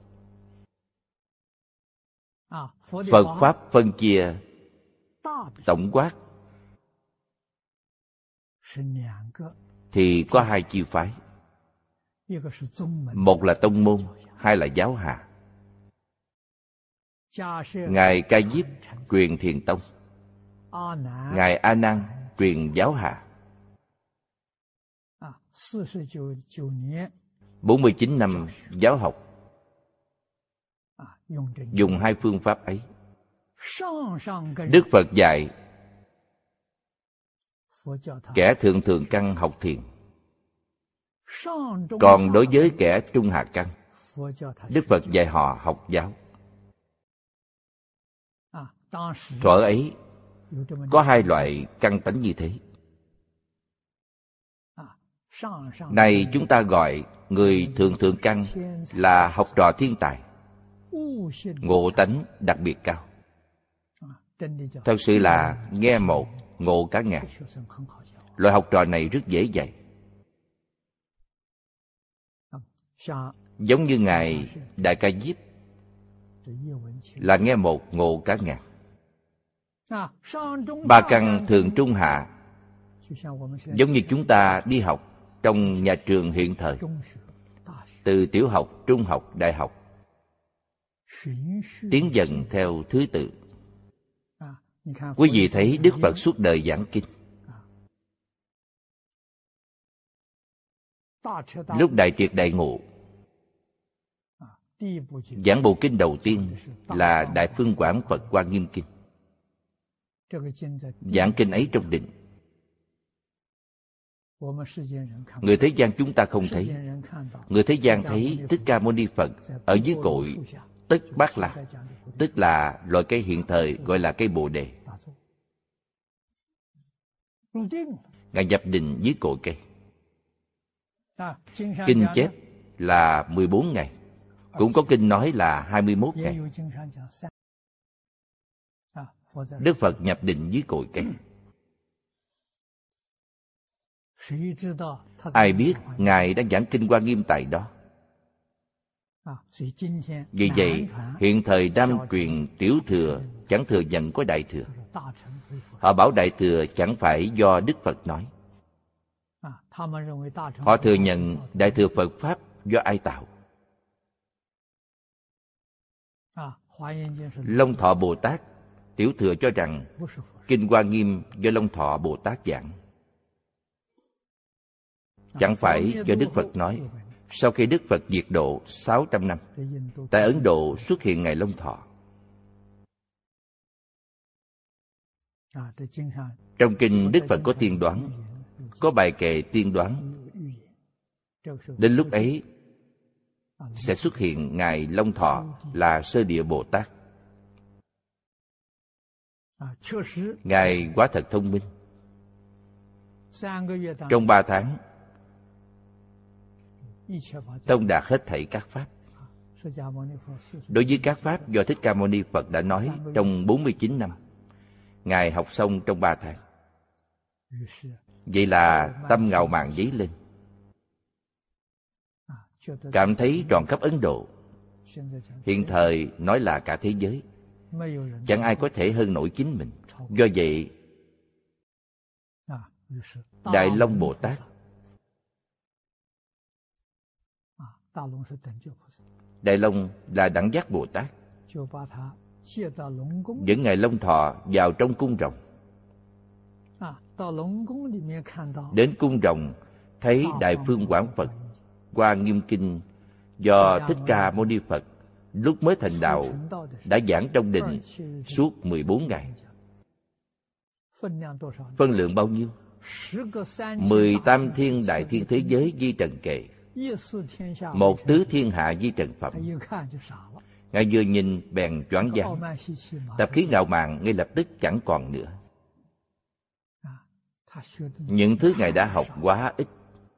Phật pháp phân chia tổng quát thì có hai chi phái. Một là tông môn, hai là giáo hạ. Ngài Ca Diếp truyền Thiền Tông, Ngài A Nan truyền giáo hạ. bốn mươi chín năm giáo học, dùng hai phương pháp ấy. Đức Phật dạy kẻ thượng thượng căn học thiền, còn đối với kẻ trung hạ căn, Đức Phật dạy họ học giáo. Thuở ấy có hai loại căn tánh như thế. Này chúng ta gọi người thượng thượng căn là học trò thiên tài, ngộ tánh đặc biệt cao. Thật sự là nghe một ngộ cả ngàn. Loại học trò này rất dễ dạy. Giống như Ngài Đại Ca Diếp là nghe một ngộ cả ngàn. Ba căn thường trung hạ, giống như chúng ta đi học trong nhà trường hiện thời, từ tiểu học, trung học, đại học, tiến dần theo thứ tự. Quý vị thấy Đức Phật suốt đời giảng kinh. Lúc Đại Triệt Đại Ngộ, giảng bộ kinh đầu tiên là Đại Phương Quảng Phật Hoa Nghiêm Kinh. Giảng kinh ấy trong định, người thế gian chúng ta không thấy. Người thế gian thấy Thích Ca Mâu Ni Phật ở dưới cội Tất Bát La, tức là loại cây hiện thời gọi là cây Bồ Đề. Ngài nhập định dưới cội cây. Kinh chép là mười bốn ngày, cũng có kinh nói là hai mươi mốt ngày. Đức Phật nhập định dưới cội cây. Ai biết Ngài đang giảng kinh Hoa Nghiêm tại đó. Vì vậy, hiện thời Nam truyền Tiểu Thừa chẳng thừa nhận có Đại Thừa. Họ bảo Đại Thừa chẳng phải do Đức Phật nói. Họ thừa nhận Đại Thừa Phật Pháp do ai tạo. Long Thọ Bồ Tát, Tiểu Thừa cho rằng kinh Hoa Nghiêm do Long Thọ Bồ Tát giảng, chẳng phải do Đức Phật nói. Sau khi Đức Phật diệt độ sáu trăm năm, tại Ấn Độ xuất hiện Ngài Long Thọ. Trong kinh Đức Phật có tiên đoán, có bài kệ tiên đoán. Đến lúc ấy sẽ xuất hiện Ngài Long Thọ là Sơ Địa Bồ Tát. Ngài quả thật thông minh. Trong ba tháng thông đạt hết thảy các pháp. Đối với các pháp do Thích Ca Mâu Ni Phật đã nói trong bốn mươi chín năm, Ngài học xong trong ba tháng. Vậy là tâm ngạo mạn dấy lên, cảm thấy tròn khắp Ấn Độ, hiện thời nói là cả thế giới, chẳng ai có thể hơn nổi chính mình. Do vậy, Đại Long Bồ Tát, Đại Long là Đẳng Giác Bồ Tát, dẫn Ngài Long Thọ vào trong cung rồng. Đến cung rồng thấy Đại Phương Quảng Phật Hoa Nghiêm Kinh do Thích Ca Mâu Ni Phật lúc mới thành đạo đã giảng trong định suốt mười bốn ngày. Phân lượng bao nhiêu? Mười tam thiên đại thiên thế giới di trần kệ, một tứ thiên hạ di trần phẩm. Ngài vừa nhìn bèn choáng váng, tập khí ngạo mạn ngay lập tức chẳng còn nữa. Những thứ Ngài đã học quá ít.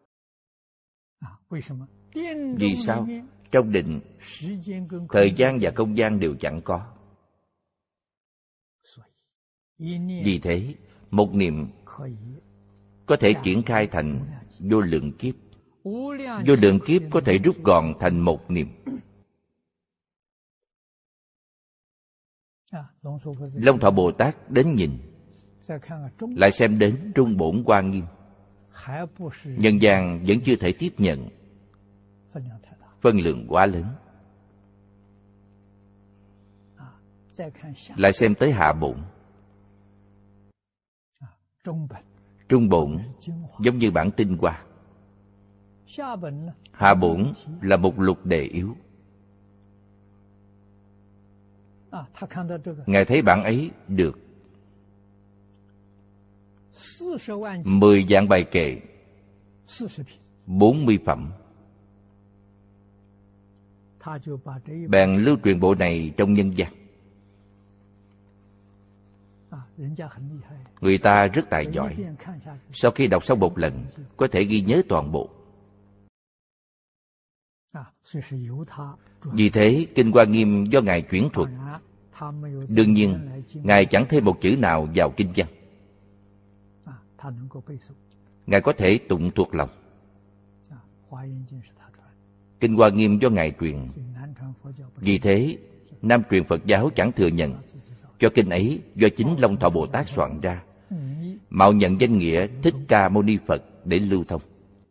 Vì sao? Trong định, thời gian và không gian đều chẳng có. Vì thế, một niệm có thể triển khai thành vô lượng kiếp. Vô lượng kiếp có thể rút gọn thành một niệm. Long Thọ Bồ Tát đến nhìn, lại xem đến Trung Bổn Hoa Nghiêm. Nhân gian vẫn chưa thể tiếp nhận, phân lượng quá lớn. Lại xem tới Hạ Bổn. Trung Bổn giống như bản tinh hoa. Hạ Bổn là một lục đề yếu. Ngài thấy bản ấy được mười vạn bài kệ, bốn mươi phẩm. Bèn lưu truyền bộ này trong nhân gian. Người ta rất tài giỏi, sau khi đọc xong một lần có thể ghi nhớ toàn bộ. Vì thế Kinh Hoa Nghiêm do Ngài chuyển thuật. Đương nhiên Ngài chẳng thêm một chữ nào vào kinh văn. Ngài có thể tụng thuộc lòng. Kinh Hoa Nghiêm do Ngài truyền. Vì thế Nam truyền Phật giáo chẳng thừa nhận cho kinh ấy do chính Long Thọ Bồ Tát soạn ra, mạo nhận danh nghĩa Thích Ca Mâu Ni Phật để lưu thông.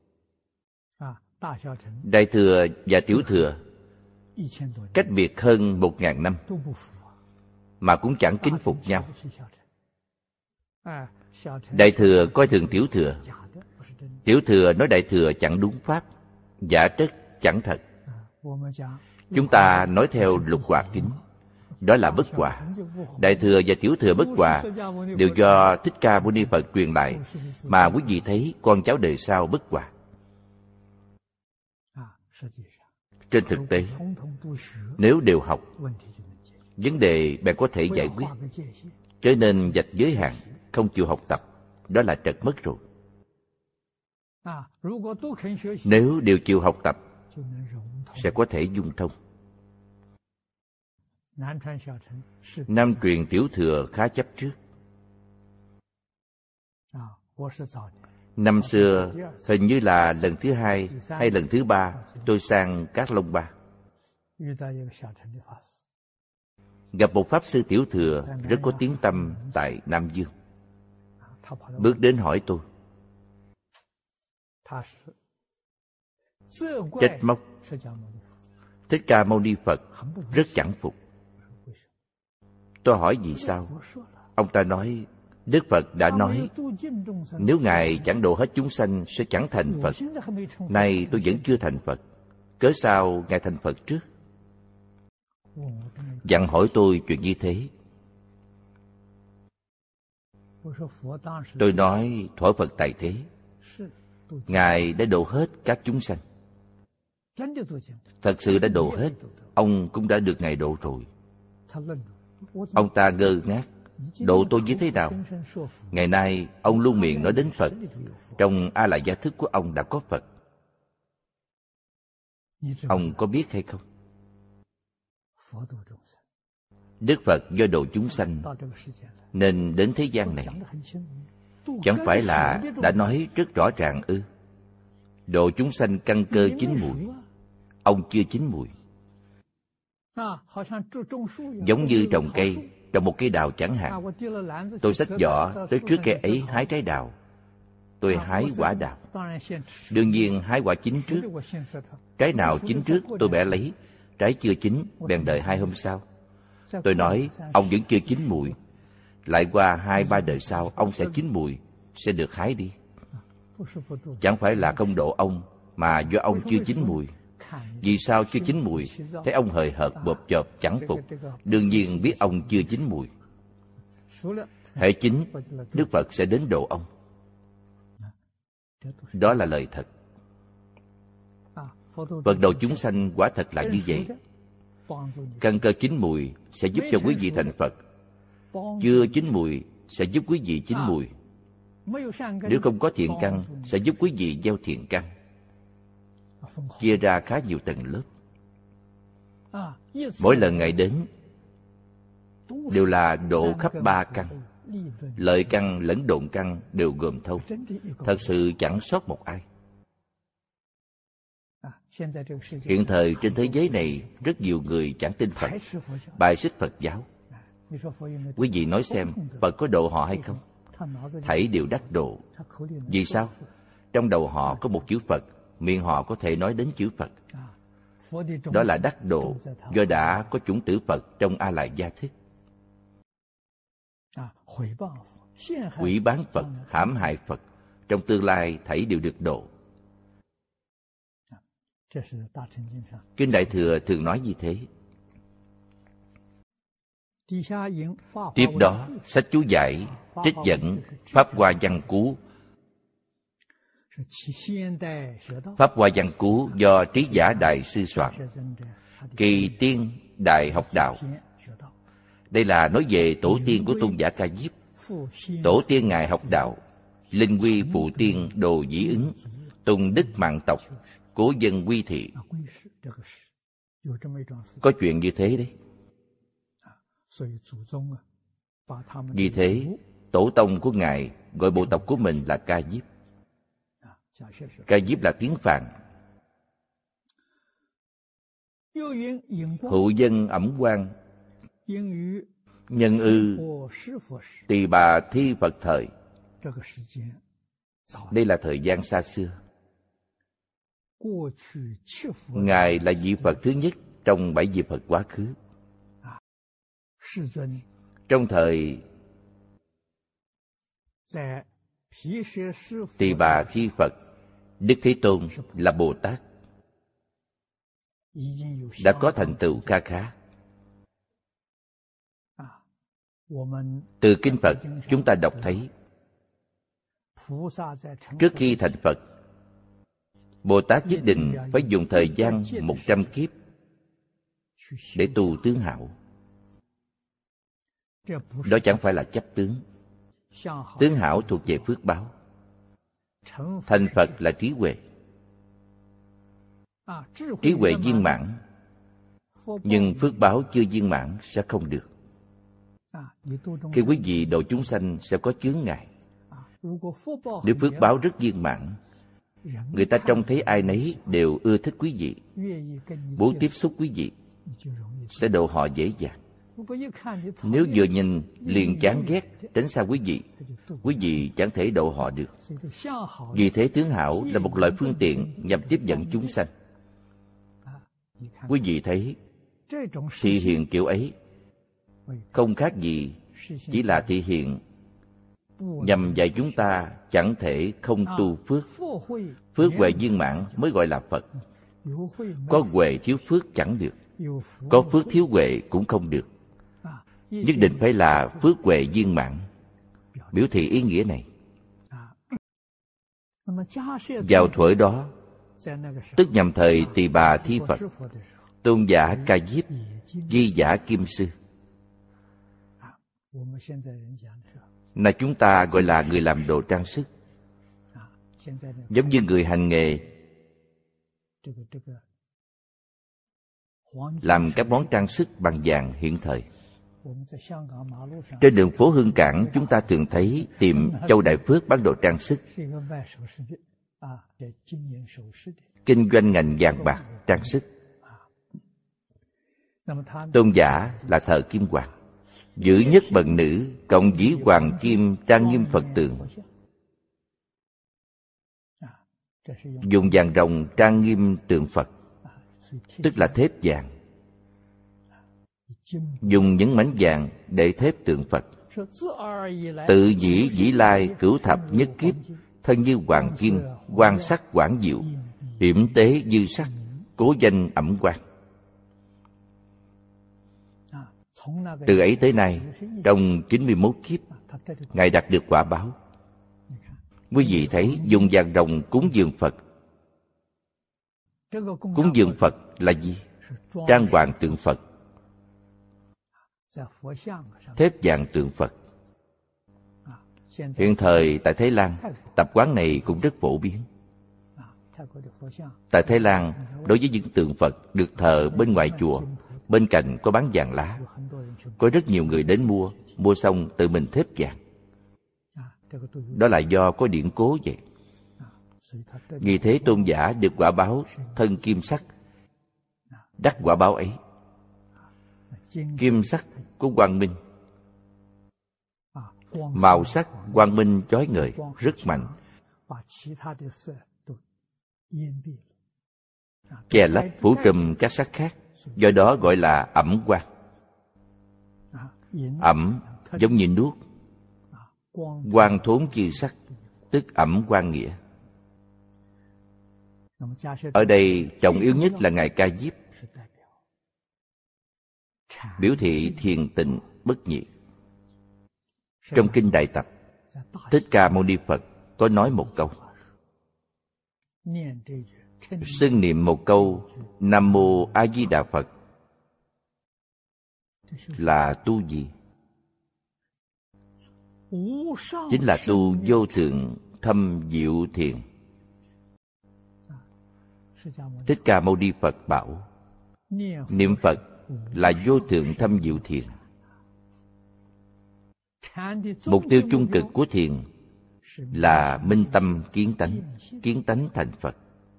Đại thừa và tiểu thừa cách biệt hơn một ngàn năm mà cũng chẳng kính phục nhau. Đại thừa coi thường tiểu thừa, tiểu thừa nói đại thừa chẳng đúng pháp, giả trất chẳng thật. Chúng ta nói theo Lục Hòa Kính, đó là bất hòa. Đại thừa và tiểu thừa bất hòa đều do Thích Ca Mâu Ni Phật truyền lại, mà quý vị thấy con cháu đời sau bất hòa. Trên thực tế, nếu đều học, vấn đề bạn có thể giải quyết. Trở nên vạch giới hạn, không chịu học tập, đó là trật mất rồi. Nếu đều chịu học tập, sẽ có thể dung thông. Nam truyền tiểu thừa khá chấp trước. Năm xưa, hình như là lần thứ hai hay lần thứ ba, tôi sang Cát Long Ba. Gặp một Pháp Sư tiểu thừa rất có tiếng tăm tại Nam Dương. Bước đến hỏi tôi, trách móc Thích Ca Mâu Ni Phật rất chẳng phục. Tôi hỏi vì sao? Ông ta nói, Đức Phật đã nói, nếu Ngài chẳng độ hết chúng sanh sẽ chẳng thành Phật. Nay tôi vẫn chưa thành Phật, cớ sao Ngài thành Phật trước? Dặn hỏi tôi chuyện như thế. Tôi nói, thuở Phật tại thế, Ngài đã độ hết các chúng sanh. Thật sự đã độ hết, ông cũng đã được Ngài độ rồi. Ông ta ngơ ngác, độ tôi như thế nào? Ngày nay ông luôn miệng nói đến Phật. Trong A Lại Gia Thức của ông đã có Phật. Ông có biết hay không? Đức Phật do độ chúng sanh nên đến thế gian này. Chẳng phải là đã nói rất rõ ràng ư? Độ chúng sanh căn cơ chín mùi, ông chưa chín mùi. Giống như trồng cây, trồng một cây đào chẳng hạn. Tôi xách giỏ tới trước cây ấy hái trái đào. Tôi hái quả đào. Đương nhiên hái quả chín trước. Trái nào chín trước tôi bẻ lấy, trái chưa chín bèn đợi hai hôm sau. Tôi nói ông vẫn chưa chín mùi, lại qua hai ba đời sau ông sẽ chín mùi, sẽ được hái đi. Chẳng phải là không độ ông, mà do ông chưa chín mùi. Vì sao chưa chín mùi? Thấy ông hời hợt bộp chộp chẳng phục, đương nhiên biết ông chưa chín mùi. Hễ chín, Đức Phật sẽ đến độ ông. Đó là lời thật. Phật độ chúng sanh quả thật là như vậy. Căn cơ chín mùi sẽ giúp cho quý vị thành Phật. Chưa chín mùi sẽ giúp quý vị chín mùi. Nếu không có thiện căn sẽ giúp quý vị gieo thiện căn. Chia ra khá nhiều tầng lớp. Mỗi lần Ngài đến đều là độ khắp ba căn. Lợi căn lẫn độn căn đều gồm thâu. Thật sự chẳng sót một ai. Hiện thời trên thế giới này rất nhiều người chẳng tin Phật, bài xích Phật giáo. Quý vị nói xem, Phật có độ họ hay không? Thảy đều đắc độ. Vì sao? Trong đầu họ có một chữ Phật, miệng họ có thể nói đến chữ Phật. Đó là đắc độ, do đã có chủng tử Phật trong A Lại Gia Thức. Quỷ bán Phật, hãm hại Phật, trong tương lai thảy đều được độ. Kinh Đại Thừa thường nói như thế. Tiếp đó, sách chú giải, trích dẫn Pháp Hoa Văn Cú. Pháp Hoa Văn Cú do Trí Giả Đại Sư soạn. Kỳ tiên Đại Học Đạo. Đây là nói về tổ tiên của tôn giả Ca Diếp. Tổ tiên Ngài học đạo, linh quy phụ tiên đồ dĩ ứng, tùng đức mạng tộc, cố dân quy thị. Có chuyện như thế đấy. Vì thế, tổ tông của Ngài gọi bộ tộc của mình là Ca Diếp. Ca Diếp là tiếng Phạn. Hữu dân ẩm quan, nhân ư tỳ bà thi Phật thời. Đây là thời gian xa xưa. Ngài là vị Phật thứ nhất trong bảy vị Phật quá khứ. Trong thời Tỳ Bà Thi Phật, Đức Thế Tôn là Bồ Tát, đã có thành tựu kha khá. Từ kinh Phật chúng ta đọc thấy, trước khi thành Phật, Bồ Tát nhất định phải dùng thời gian một trăm kiếp để tu tướng hảo. Đó chẳng phải là chấp tướng. Tướng hảo thuộc về phước báo. Thành Phật là trí huệ. Trí huệ viên mãn, nhưng phước báo chưa viên mãn sẽ không được. Khi quý vị độ chúng sanh sẽ có chướng ngại. Nếu phước báo rất viên mãn, người ta trông thấy ai nấy đều ưa thích quý vị, muốn tiếp xúc quý vị, sẽ độ họ dễ dàng. Nếu vừa nhìn liền chán ghét, tránh xa quý vị, quý vị chẳng thể độ họ được. Vì thế tướng hảo là một loại phương tiện nhằm tiếp dẫn chúng sanh. Quý vị thấy, thị hiện kiểu ấy không khác gì chỉ là thị hiện nhằm dạy chúng ta chẳng thể không tu phước. Phước huệ viên mãn mới gọi là Phật. Có huệ thiếu phước chẳng được, có phước thiếu huệ cũng không được. Nhất định phải là phước huệ viên mãn, biểu thị ý nghĩa này. Vào thuở đó, tức nhằm thời Tỳ Bà Thi Phật, tôn giả Ca Diếp, Di Giả Kim Sư, là chúng ta gọi là người làm đồ trang sức, giống như người hành nghề làm các món trang sức bằng vàng hiện thời. Trên đường phố Hương Cảng, chúng ta thường thấy tiệm Châu Đại Phước bán đồ trang sức, kinh doanh ngành vàng bạc trang sức. Tôn giả là thờ kim hoàng, giữ nhất bần nữ, cộng dĩ hoàng kim trang nghiêm Phật tượng, dùng vàng rồng trang nghiêm tượng Phật, tức là thép vàng. Dùng những mảnh vàng để thép tượng Phật. Tự dĩ dĩ lai cửu thập nhất kiếp, thân như hoàng kim, quan sắc quảng diệu, yểm tế dư sắc, cố danh ẩm quang. Từ ấy tới nay, trong chín mươi mốt kiếp, Ngài đạt được quả báo. Quý vị thấy dùng vàng rồng cúng dường Phật. Cúng dường Phật là gì? Trang hoàng tượng Phật, thép vàng tượng Phật. Hiện thời tại Thái Lan, tập quán này cũng rất phổ biến. Tại Thái Lan, đối với những tượng Phật được thờ bên ngoài chùa, bên cạnh có bán vàng lá. Có rất nhiều người đến mua, mua xong tự mình thép vàng. Đó là do có điển cố vậy. Vì thế tôn giả được quả báo thân kim sắc, đắc quả báo ấy. Kim sắc của quang minh, màu sắc quang minh chói ngời, rất mạnh, che lấp phủ trùm các sắc khác, do đó gọi là ẩm quang. Ẩm giống như nước, quang thốn chư sắc, tức ẩm quang nghĩa. Ở đây trọng yếu nhất là Ngài Ca Diếp, biểu thị thiền tịnh bất nhị. Trong kinh Đại Tập, Thích Ca Mâu Ni Phật có nói một câu, xưng niệm một câu Nam Mô A Di Đà Phật là tu gì? Chính là tu vô thượng thâm diệu thiền. Thích Ca Mâu Ni Phật bảo, niệm Phật là vô thượng thâm diệu thiền. Mục tiêu chung cực của thiền là minh tâm kiến tánh, kiến tánh thành Phật.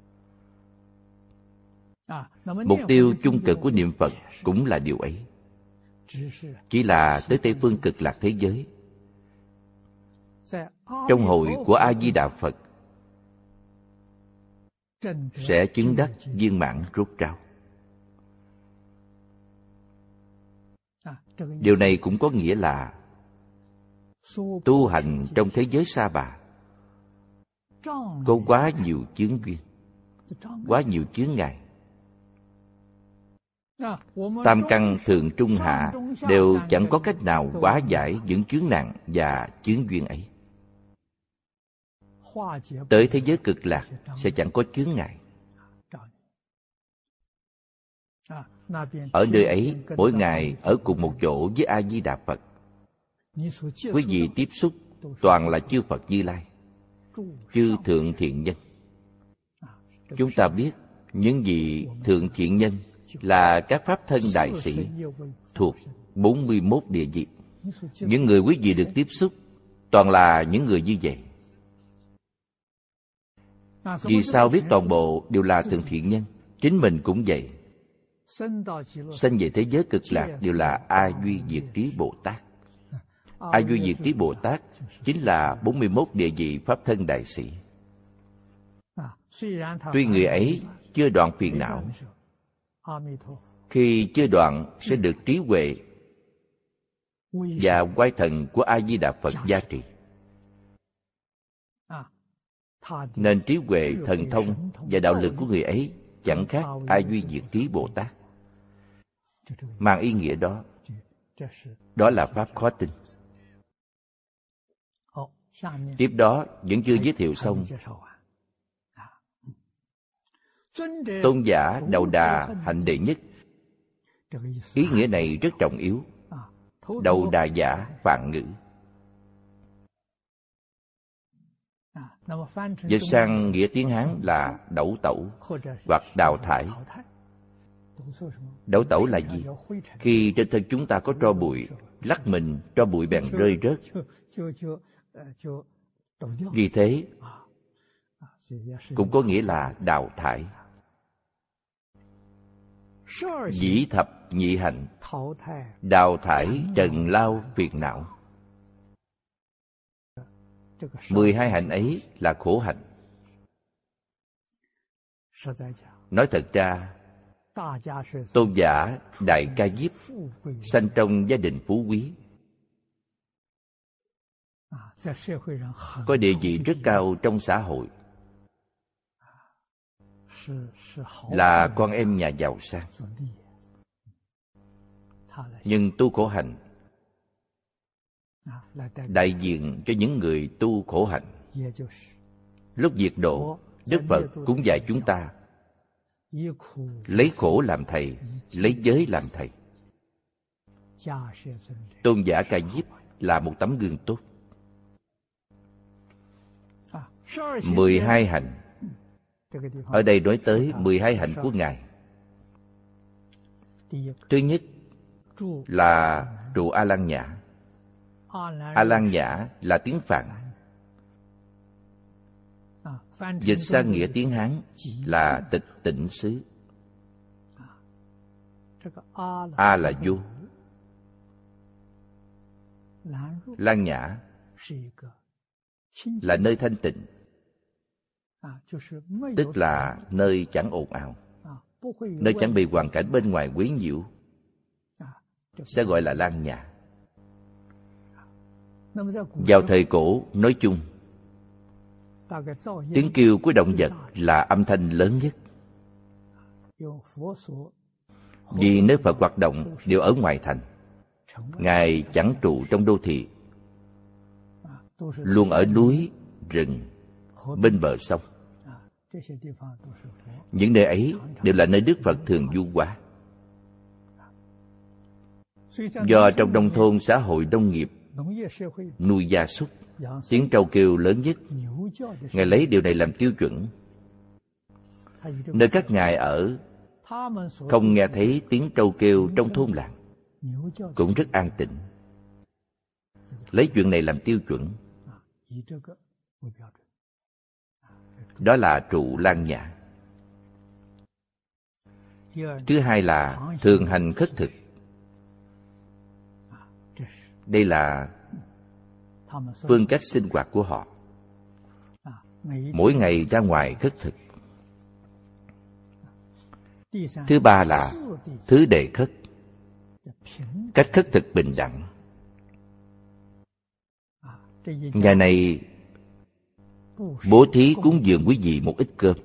Mục tiêu chung cực của niệm Phật cũng là điều ấy. Chỉ là tới Tây Phương Cực Lạc thế giới, trong hội của A Di Đà Phật sẽ chứng đắc viên mãn rốt ráo. Điều này cũng có nghĩa là tu hành trong thế giới sa bà có quá nhiều chướng duyên, quá nhiều chướng ngại. Tam căn thường trung hạ đều chẳng có cách nào hóa giải những chướng nạn và chướng duyên ấy. Tới thế giới cực lạc sẽ chẳng có chướng ngại. Ở nơi ấy, mỗi ngày ở cùng một chỗ với A Di Đà Phật, quý vị tiếp xúc toàn là chư Phật Như Lai, chư thượng thiện nhân. Chúng ta biết những vị thượng thiện nhân là các pháp thân đại sĩ thuộc bốn mươi mốt địa vị. Những người quý vị được tiếp xúc toàn là những người như vậy. Vì sao biết toàn bộ đều là thượng thiện nhân? Chính mình cũng vậy. Sanh về thế giới cực lạc đều là A Duy Diệt Trí Bồ Tát. A Duy Diệt Trí Bồ Tát chính là bốn mươi mốt địa vị pháp thân đại sĩ. Tuy người ấy chưa đoạn phiền não, khi chưa đoạn sẽ được trí huệ và oai thần của A Di Đà Phật gia trì. Nên trí huệ, thần thông và đạo lực của người ấy chẳng khác A Duy Diệt Trí Bồ Tát. Mang ý nghĩa đó, đó là pháp khó tin. Tiếp đó vẫn chưa giới thiệu xong, Tôn giả đầu đà hạnh đệ nhất. Ý nghĩa này rất trọng yếu. Đầu đà giả Phạn ngữ. Dịch sang nghĩa tiếng Hán là đẩu tẩu hoặc đào thải. Đẩu tẩu là gì? Khi trên thân chúng ta có tro bụi, lắc mình tro bụi bèn rơi rớt. Vì thế cũng có nghĩa là đào thải. Dĩ thập nhị hạnh, đào thải trần lao phiền não. Mười hai hạnh ấy là khổ hạnh. Nói thật ra, tôn giả Đại Ca Diếp sanh trong gia đình phú quý, có địa vị rất cao trong xã hội, là con em nhà giàu sang. Nhưng tu khổ hạnh, đại diện cho những người tu khổ hạnh. Lúc diệt độ, Đức Phật cũng dạy chúng ta lấy khổ làm thầy, lấy giới làm thầy. Tôn giả Ca Diếp là một tấm gương tốt. Mười hai hạnh, ở đây nói tới mười hai hạnh của Ngài. Thứ nhất là trụ A Lan Nhã. A Lan Nhã là tiếng Phạn, dịch sang nghĩa tiếng Hán là tịch tỉnh xứ. A là vô, Lan Nhã là nơi thanh tịnh, tức là nơi chẳng ồn ào, nơi chẳng bị hoàn cảnh bên ngoài quấy nhiễu, sẽ gọi là Lan Nhã. Vào thời cổ nói chung, tiếng kêu của động vật là âm thanh lớn nhất. Vì nếu Phật hoạt động đều ở ngoài thành, Ngài chẳng trụ trong đô thị, luôn ở núi, rừng, bên bờ sông. Những nơi ấy đều là nơi Đức Phật thường du hóa. Do trong nông thôn xã hội nông nghiệp, nuôi gia súc, tiếng trâu kêu lớn nhất, Ngài lấy điều này làm tiêu chuẩn. Nơi các ngài ở, không nghe thấy tiếng trâu kêu trong thôn làng, cũng rất an tĩnh. Lấy chuyện này làm tiêu chuẩn. Đó là trụ Lan Nhã. Thứ hai là thường hành khất thực. Đây là phương cách sinh hoạt của họ. Mỗi ngày ra ngoài khất thực. Thứ ba là thứ đệ khất. Cách khất thực bình đẳng. Ngày này bố thí cúng dường quý vị một ít cơm,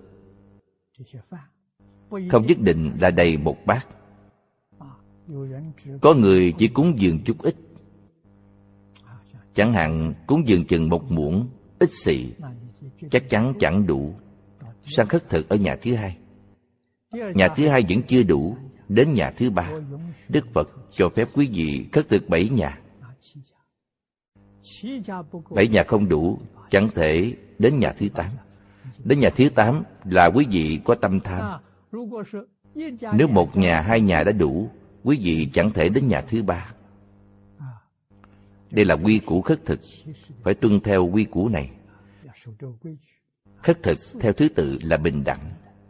không nhất định là đầy một bát. Có người chỉ cúng dường chút ít, chẳng hạn cúng dường chừng một muỗng ít xị, chắc chắn chẳng đủ. Sang khất thực ở nhà thứ hai. Nhà thứ hai vẫn chưa đủ, đến nhà thứ ba, Đức Phật cho phép quý vị khất thực bảy nhà. Bảy nhà không đủ, chẳng thể đến nhà thứ tám. Đến nhà thứ tám là quý vị có tâm tham. Nếu một nhà, hai nhà đã đủ, quý vị chẳng thể đến nhà thứ ba. Đây là quy củ khất thực, phải tuân theo quy củ này. Khất thực theo thứ tự là bình đẳng.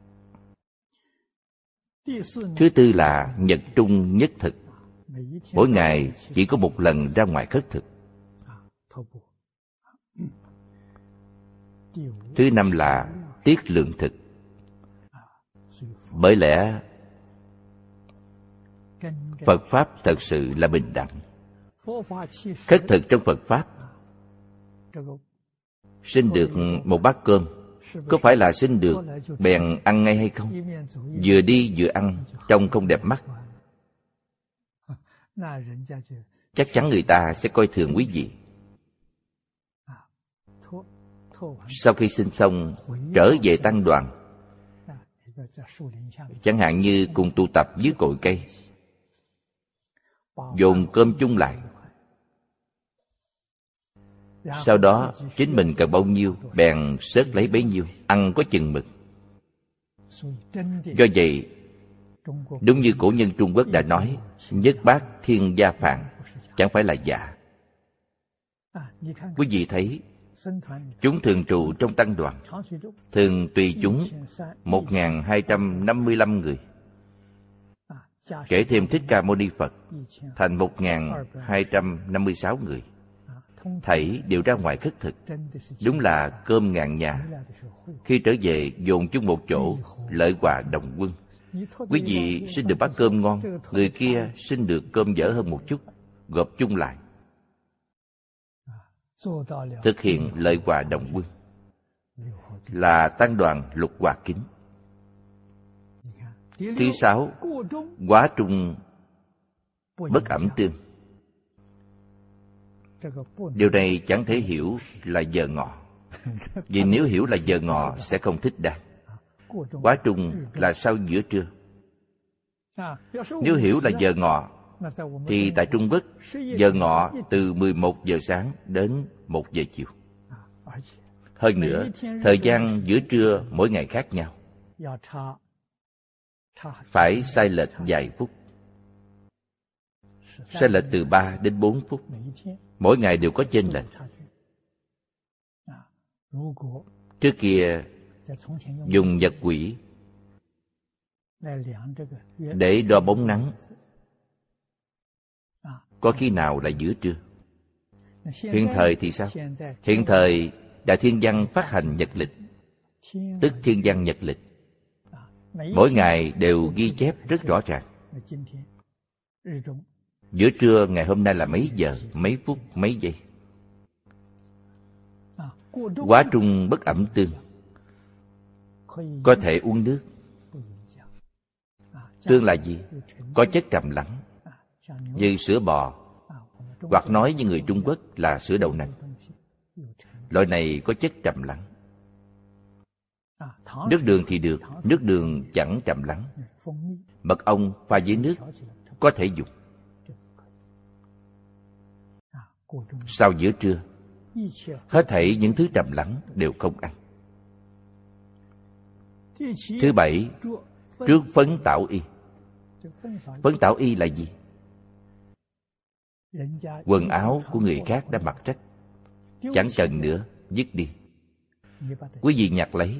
Thứ tư là nhật trung nhất thực. Mỗi ngày chỉ có một lần ra ngoài khất thực. Thứ năm là tiết lượng thực. Bởi lẽ Phật Pháp thật sự là bình đẳng. Khất thực trong Phật Pháp, xin được một bát cơm, có phải là xin được bèn ăn ngay hay không? Vừa đi vừa ăn, trông không đẹp mắt, chắc chắn người ta sẽ coi thường quý vị. Sau khi xin xong, trở về tăng đoàn, Chẳng hạn như cùng tụ tập dưới cội cây, dồn cơm chung lại. Sau đó chính mình cần bao nhiêu bèn xớt lấy bấy nhiêu, ăn có chừng mực. Do vậy, đúng như cổ nhân Trung Quốc đã nói, nhất bát thiên gia phạn, chẳng phải là giả. Quý vị thấy, chúng thường trụ trong tăng đoàn, thường tùy chúng một nghìn hai trăm năm mươi lăm người, kể thêm Thích Ca Mâu Ni Phật thành một nghìn hai trăm năm mươi sáu người. Thảy đều ra ngoài khất thực, đúng là cơm ngàn nhà. Khi trở về dồn chung một chỗ, lợi hòa đồng quân. Quý vị xin được bát cơm ngon, người kia xin được cơm dở hơn một chút, gộp chung lại, thực hiện lợi hòa đồng quân, là tăng đoàn lục hòa kính. Thứ sáu, quá trung bất ẩm tương. Điều này chẳng thể hiểu là giờ ngọ, vì nếu hiểu là giờ ngọ sẽ không thích đáng. Quá trung là sau giữa trưa. Nếu hiểu là giờ ngọ, thì tại Trung Quốc, giờ ngọ từ mười một giờ sáng đến một giờ chiều. Hơn nữa, thời gian giữa trưa mỗi ngày khác nhau, phải sai lệch vài phút, sai lệch từ ba đến bốn phút. Mỗi ngày đều có chênh lệch. Trước kia dùng nhật quỹ để đo bóng nắng, có khi nào là giữa trưa. Hiện thời thì sao? Hiện thời Đại Thiên Văn phát hành nhật lịch, tức Thiên Văn nhật lịch. Mỗi ngày đều ghi chép rất rõ ràng. Giữa trưa ngày hôm nay là mấy giờ, mấy phút, mấy giây. Quá trung bất ẩm tương, có thể uống nước. Tương là gì? Có chất trầm lắng, như sữa bò, hoặc nói như người Trung Quốc là sữa đậu nành. Loại này có chất trầm lắng. Nước đường thì được, nước đường chẳng trầm lắng. Mật ong pha với nước có thể dùng. Sau giữa trưa, hết thảy những thứ trầm lắng đều không ăn. Thứ bảy, trước phấn tảo y. Phấn tảo y là gì? Quần áo của người khác đã mặc rách, chẳng cần nữa, dứt đi. Quý vị nhặt lấy,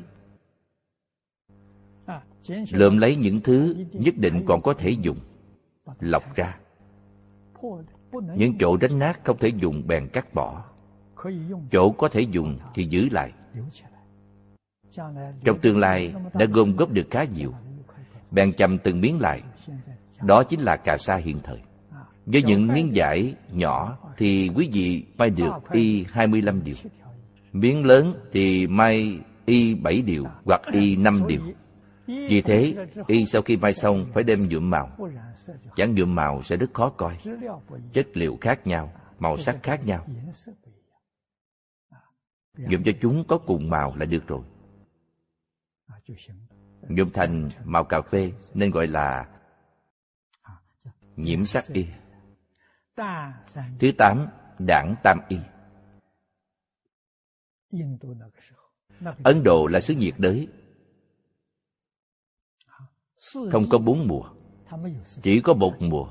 lượm lấy những thứ nhất định còn có thể dùng, lọc ra. Những chỗ đánh nát không thể dùng bèn cắt bỏ, chỗ có thể dùng thì giữ lại. Trong tương lai đã gom góp được khá nhiều, bèn chầm từng miếng lại. Đó chính là cà sa hiện thời. Với những miếng vải nhỏ thì quý vị may được y hai mươi lăm điều. Miếng lớn thì may y bảy điều hoặc y năm điều. Vì thế, y sau khi may xong phải đem nhuộm màu. Chẳng nhuộm màu sẽ rất khó coi. Chất liệu khác nhau, màu sắc khác nhau. Nhuộm cho chúng có cùng màu là được rồi. Nhuộm thành màu cà phê nên gọi là nhiễm sắc y. Thứ tám, đảng tam y. Ấn Độ là xứ nhiệt đới, không có bốn mùa, chỉ có một mùa,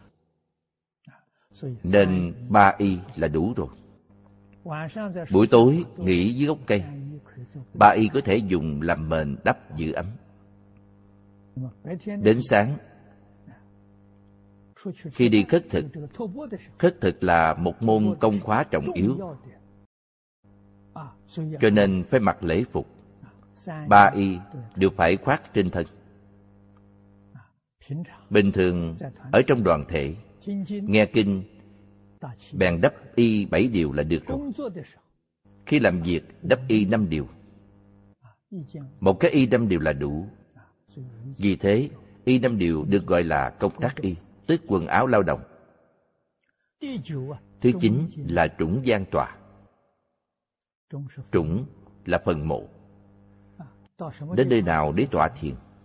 nên ba y là đủ rồi. Buổi tối nghỉ dưới gốc cây, ba y có thể dùng làm mền đắp giữ ấm. Đến sáng, khi đi khất thực, khất thực là một môn công khóa trọng yếu, cho nên phải mặc lễ phục. Ba y đều phải khoác trên thân. Bình thường ở trong đoàn thể nghe kinh, bèn đắp y bảy điều là được rồi. Khi làm việc đắp y năm điều. Một cái y năm điều là đủ. Vì thế y năm điều được gọi là công tác y, tức quần áo lao động. Thứ chín là trũng giang tọa. Trũng là phần mộ. Đến nơi nào để tọa thiền?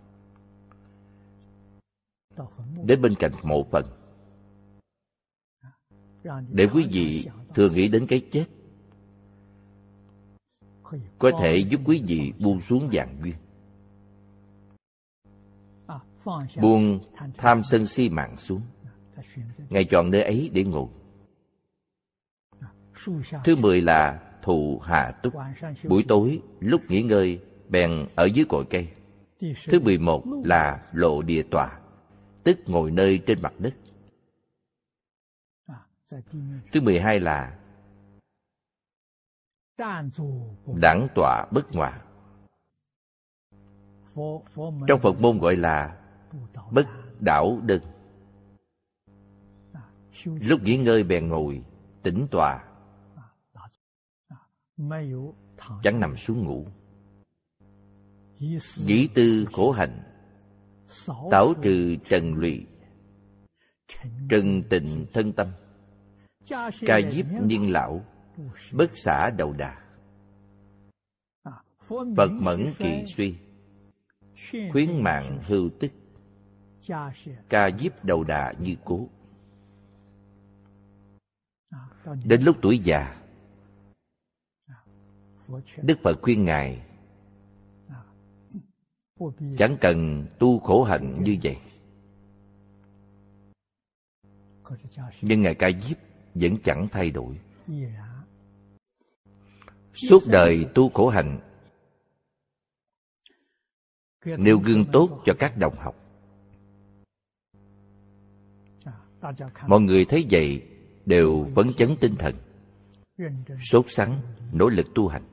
đến bên cạnh mộ phần, để quý vị thường nghĩ đến cái chết, có thể giúp quý vị buông xuống vạn duyên, buông tham sân si mạng xuống. Ngài chọn nơi ấy để ngồi. Thứ mười là thụ hạ túc. Buổi tối lúc nghỉ ngơi bèn ở dưới cội cây. Thứ mười một là lộ địa tọa, tức ngồi nơi trên mặt đất. Thứ mười hai là đẳng tọa bất ngoại. Trong Phật môn gọi là bất đảo đơn. Lúc nghỉ ngơi bèn ngồi tĩnh tọa, chẳng nằm xuống ngủ. Dĩ tư khổ hạnh, tảo trừ trần lụy, trần tịnh thân tâm, ca diếp niên lão, bất xả đầu đà. Phật mẫn kỳ suy, khuyến mạng hưu tức, ca diếp đầu đà như cố. Đến lúc tuổi già, Đức Phật khuyên Ngài chẳng cần tu khổ hạnh như vậy. Nhưng Ngài Ca Diếp vẫn chẳng thay đổi. Suốt đời tu khổ hạnh, nêu gương tốt cho các đồng học. Mọi người thấy vậy đều phấn chấn tinh thần, sốt sắng nỗ lực tu hành.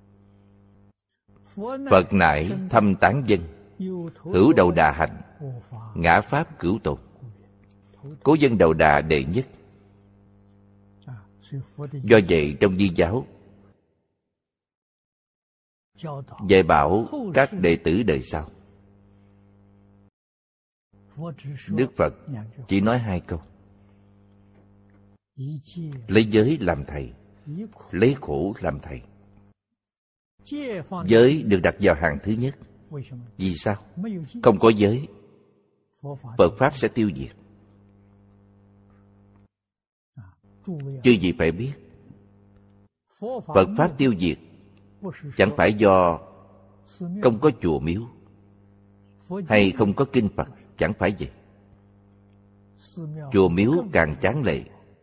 Phật nại thâm tán dân, hữu đầu đà hạnh, ngã pháp cửu tồn. Cố dân đầu đà đệ nhất. Do vậy trong Di giáo dạy bảo các đệ tử đời sau, Đức Phật chỉ nói hai câu: lấy giới làm thầy, lấy khổ làm thầy. Giới được đặt vào hàng thứ nhất. Vì sao? Không có giới, Phật Pháp sẽ tiêu diệt. Chư vị phải biết, Phật Pháp tiêu diệt chẳng phải do không có chùa miếu hay không có kinh Phật, chẳng phải vậy. Chùa miếu càng tráng lệ,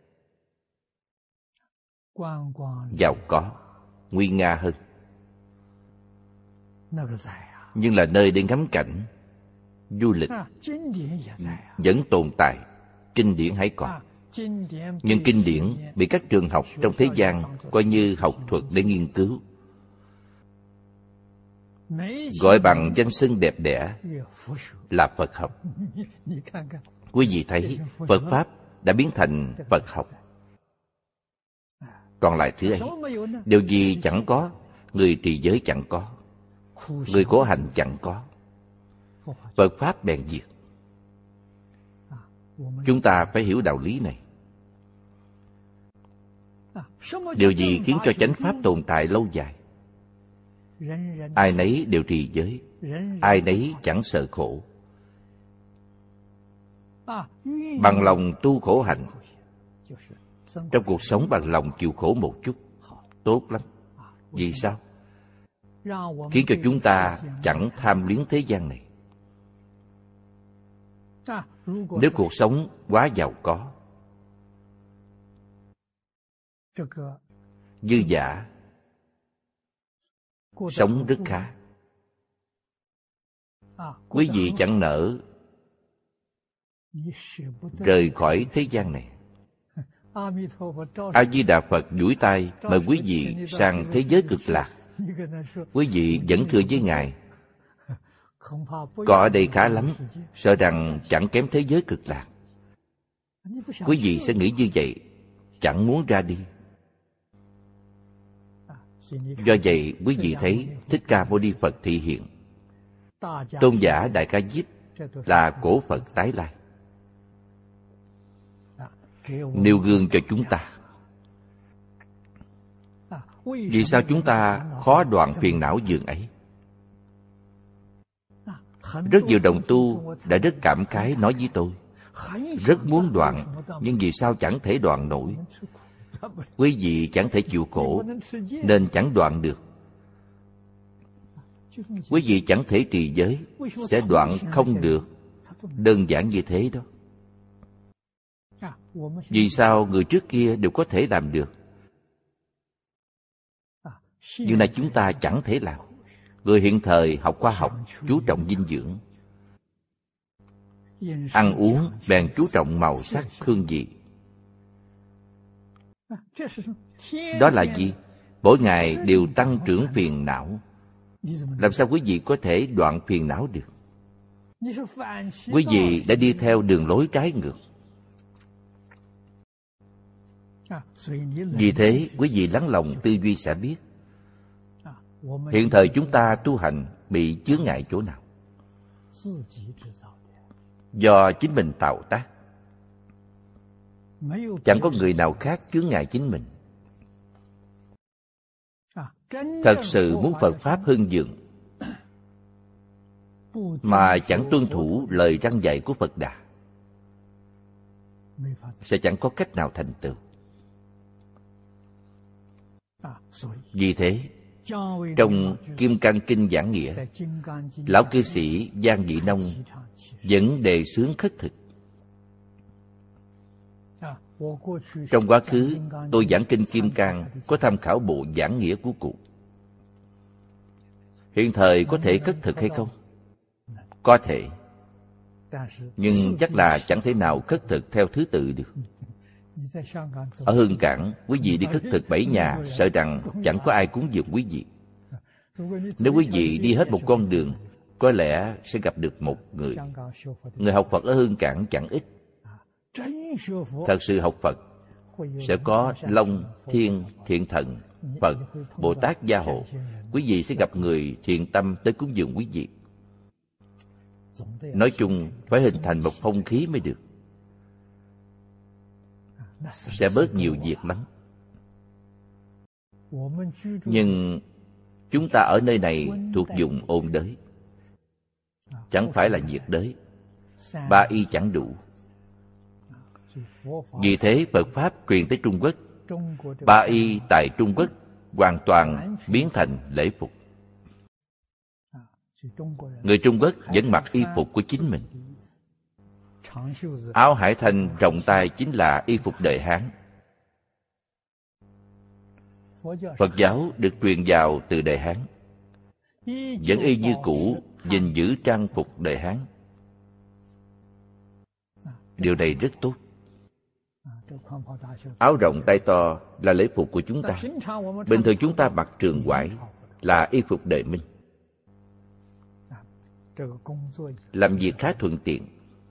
giàu có, nguy nga hơn, nhưng là nơi để ngắm cảnh, du lịch vẫn tồn tại. Kinh điển hãy còn, nhưng kinh điển bị các trường học trong thế gian coi như học thuật để nghiên cứu, gọi bằng danh xưng đẹp đẽ là Phật học. Quý vị thấy Phật Pháp đã biến thành Phật học. Còn lại thứ ấy, điều gì chẳng có? Người trì giới chẳng có, người khổ hạnh chẳng có, Phật Pháp bèn diệt. Chúng ta phải hiểu đạo lý này. Điều gì khiến cho chánh Pháp tồn tại lâu dài? Ai nấy đều trì giới, ai nấy chẳng sợ khổ, bằng lòng tu khổ hạnh. Trong cuộc sống bằng lòng chịu khổ một chút, tốt lắm. Vì sao? Khiến cho chúng ta chẳng tham luyến thế gian này. Nếu cuộc sống quá giàu có, dư dả, sống rất khá, quý vị chẳng nỡ rời khỏi thế gian này. A Di Đà Phật duỗi tay mời quý vị sang thế giới cực lạc. Quý vị vẫn thưa với Ngài: có ở đây khá lắm, sợ rằng chẳng kém thế giới cực lạc. Quý vị sẽ nghĩ như vậy, chẳng muốn ra đi. Do vậy quý vị thấy Thích Ca Mâu Ni Phật thị hiện, tôn giả Đại Ca Diếp là cổ Phật tái lai, nêu gương cho chúng ta. Vì sao chúng ta khó đoạn phiền não dường ấy? Rất nhiều đồng tu đã rất cảm khái nói với tôi, rất muốn đoạn, nhưng vì sao chẳng thể đoạn nổi? Quý vị chẳng thể chịu khổ, nên chẳng đoạn được. Quý vị chẳng thể trì giới, sẽ đoạn không được. Đơn giản như thế đó. Vì sao người trước kia đều có thể làm được, nhưng là chúng ta chẳng thể làm? Người hiện thời học khoa học, chú trọng dinh dưỡng, ăn uống bèn chú trọng màu sắc, hương vị. Đó là gì? Mỗi ngày đều tăng trưởng phiền não. Làm sao quý vị có thể đoạn phiền não được? Quý vị đã đi theo đường lối trái ngược. Vì thế, quý vị lắng lòng tư duy sẽ biết, hiện thời chúng ta tu hành bị chướng ngại chỗ nào? Do chính mình tạo tác. Chẳng có người nào khác chướng ngại chính mình. Thật sự muốn Phật Pháp hưng vượng mà chẳng tuân thủ lời răn dạy của Phật Đà, sẽ chẳng có cách nào thành tựu. Vì thế, trong Kim Cang Kinh giảng nghĩa, lão cư sĩ Giang Vị Nông vẫn đề xướng khất thực. Trong quá khứ, tôi giảng kinh Kim Cang có tham khảo bộ giảng nghĩa của cụ. Hiện thời có thể khất thực hay không? Có thể. Nhưng chắc là chẳng thể nào khất thực theo thứ tự được. Ở Hương Cảng, quý vị đi khất thực bảy nhà, sợ rằng chẳng có ai cúng dường quý vị. Nếu quý vị đi hết một con đường, có lẽ sẽ gặp được một người. Người học Phật ở Hương Cảng chẳng ít. Thật sự học Phật sẽ có Long, Thiên, Thiện Thần, Phật, Bồ Tát gia hộ. Quý vị sẽ gặp người thiện tâm tới cúng dường quý vị. Nói chung phải hình thành một phong khí mới được. Sẽ bớt nhiều việc lắm. Nhưng chúng ta ở nơi này thuộc vùng ôn đới, chẳng phải là nhiệt đới. Ba y chẳng đủ. Vì thế Phật Pháp truyền tới Trung Quốc. Ba y tại Trung Quốc hoàn toàn biến thành lễ phục. Người Trung Quốc vẫn mặc y phục của chính mình. Áo hải thanh trọng tay chính là y phục đời Hán. Phật giáo được truyền vào từ đời Hán, vẫn y như cũ, gìn giữ trang phục đời Hán. Điều này rất tốt. Áo rộng tay to là lễ phục của chúng ta. Bình thường chúng ta mặc trường quải là y phục đời Minh. Làm việc khá thuận tiện.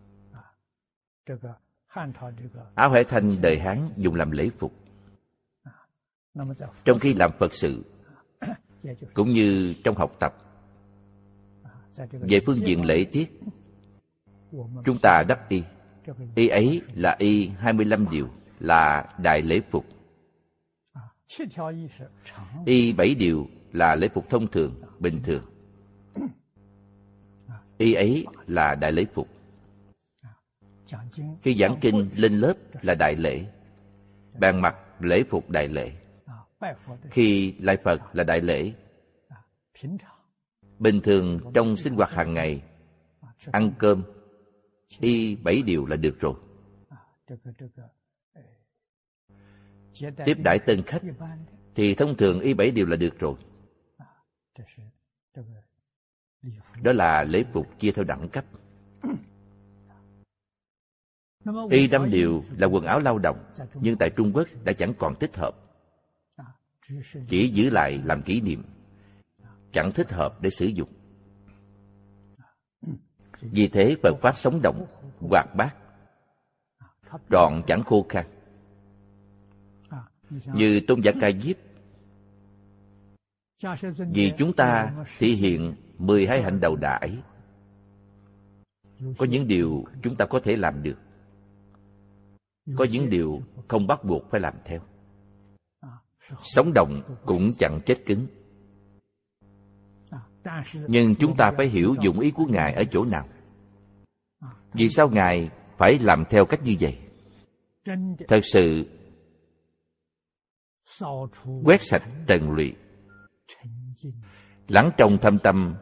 Áo hải thanh đời Hán dùng làm lễ phục. Trong khi làm Phật sự, cũng như trong học tập, về phương diện lễ tiết, chúng ta đắp y. Y ấy là y hai mươi lăm điều, là đại lễ phục. Y bảy điều là lễ phục thông thường, bình thường. Y ấy là đại lễ phục. Khi giảng kinh lên lớp là đại lễ, bàn mặc lễ phục đại lễ. Khi lại Phật là đại lễ. Bình thường trong sinh hoạt hàng ngày, ăn cơm, y bảy điều là được rồi. Tiếp đãi tân khách thì thông thường y bảy điều là được rồi. Đó là lễ phục chia theo đẳng cấp. Y năm điều là quần áo lao động, nhưng tại Trung Quốc đã chẳng còn thích hợp. Chỉ giữ lại làm kỷ niệm, chẳng thích hợp để sử dụng. Vì thế Phật Pháp sống động, hoạt bát, trọn chẳng khô khan. Như Tôn giả Ca Diếp, vì chúng ta thể hiện mười hai hạnh đầu đà ấy, có những điều chúng ta có thể làm được, có những điều không bắt buộc phải làm theo. Sống động cũng chẳng chết cứng. Nhưng chúng ta phải hiểu dụng ý của Ngài ở chỗ nào. Vì sao Ngài phải làm theo cách như vậy? Thật sự quét sạch trần lụy, lắng trong thâm tâm.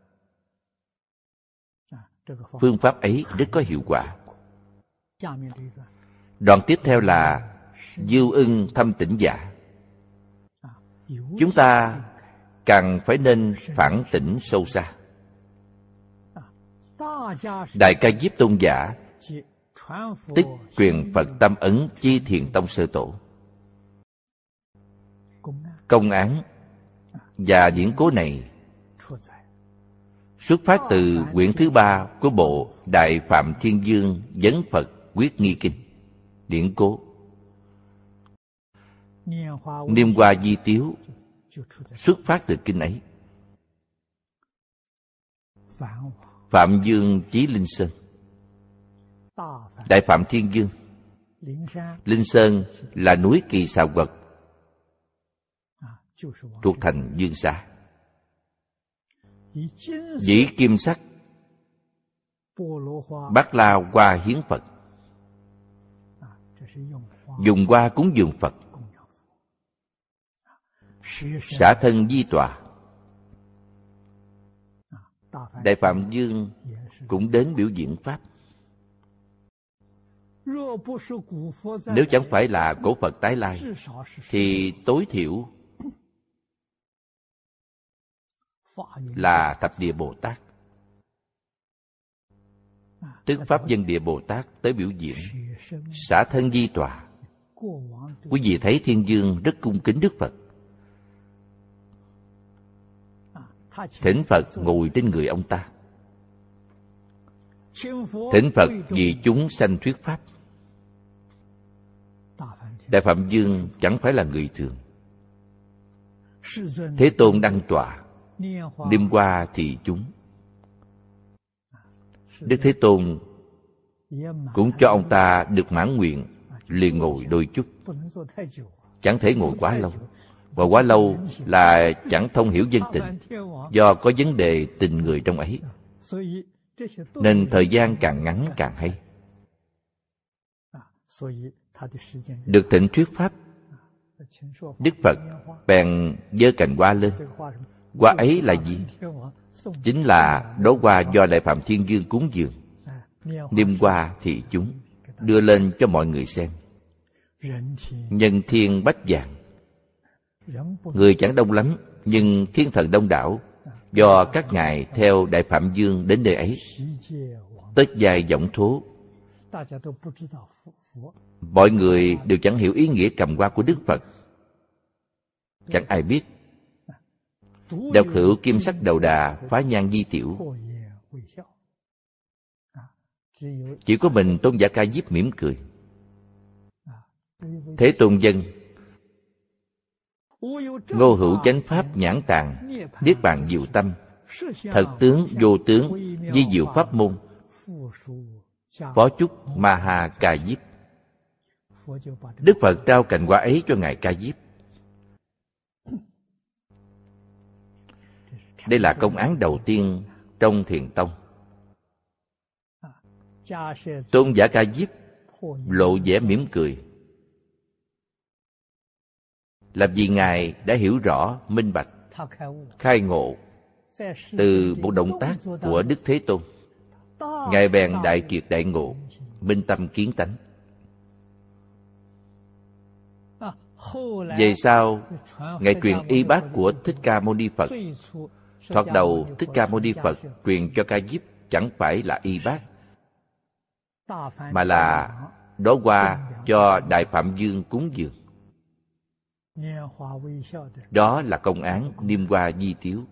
Phương pháp ấy rất có hiệu quả. Đoạn tiếp theo là Diêu Ưng Thâm Tỉnh Giả. Chúng ta càng phải nên phản tỉnh sâu xa. Đại Ca Diếp Tôn giả tức truyền Phật Tam Ấn Chi Thiền Tông Sơ Tổ. Công án và điển cố này xuất phát từ quyển thứ ba của bộ Đại Phạm Thiên Dương Vấn Phật Quyết Nghi Kinh. Điển cố Niêm Hoa Di Tiếu xuất phát từ kinh ấy. Phạm Dương Chí Linh Sơn, Đại Phạm Thiên Dương. Linh Sơn là núi Kỳ Xà Quật, thuộc thành Dương Xá. Dĩ kim sắc bát la hoa hiến Phật, dùng hoa cúng dường Phật. Xả thân di tọa. Đại Phạm Dương cũng đến biểu diễn Pháp. Nếu chẳng phải là cổ Phật tái lai, thì tối thiểu là Thập Địa Bồ Tát, tức Pháp Dân Địa Bồ Tát tới biểu diễn, xả thân di tọa. Quý vị thấy Thiên Dương rất cung kính Đức Phật, thỉnh Phật ngồi trên người ông ta, thỉnh Phật vì chúng sanh thuyết Pháp. Đại Phạm Dương chẳng phải là người thường. Thế Tôn đăng tọa, Niêm Hoa thị chúng. Đức Thế Tôn cũng cho ông ta được mãn nguyện, liền ngồi đôi chút, chẳng thể ngồi quá lâu. Và quá lâu là chẳng thông hiểu dân tình, do có vấn đề tình người trong ấy, nên thời gian càng ngắn càng hay. Được thịnh thuyết Pháp, Đức Phật bèn giơ cành hoa lên. Hoa ấy là gì? Chính là đóa hoa do Đại Phạm Thiên Dương cúng dường. Niêm Hoa thị chúng, đưa lên cho mọi người xem. Nhân thiên bách vạn. Người chẳng đông lắm, nhưng thiên thần đông đảo, do các ngài theo Đại Phạm Dương đến nơi ấy, tất dài giọng thố. Mọi người đều chẳng hiểu ý nghĩa cầm hoa của Đức Phật, chẳng ai biết. Độc hữu kim sắc đầu đà phá nhan di tiểu. Chỉ có mình Tôn giả Ca Diếp mỉm cười. Thế Tôn dân: ngô hữu chánh pháp nhãn tạng, niết bàn diệu tâm, thật tướng vô tướng, vi diệu pháp môn, phó chúc ma ha Ca Diếp. Đức Phật trao cành hoa ấy cho ngài Ca Diếp. Đây là công án đầu tiên trong Thiền Tông. Tôn giả Ca Diếp lộ vẻ mỉm cười, làm vì ngài đã hiểu rõ minh bạch, khai ngộ từ một động tác của Đức Thế Tôn. Ngài bèn đại triệt đại ngộ, minh tâm kiến tánh. Về sau, ngài truyền y bát của Thích Ca Mâu Ni Phật. Thoạt đầu Thích Ca Mâu Ni Phật truyền cho Ca Diếp chẳng phải là y bát, mà là đóa hoa cho Đại Phạm Dương cúng dường. Đó là công án Niêm Hoa Di Tiếu.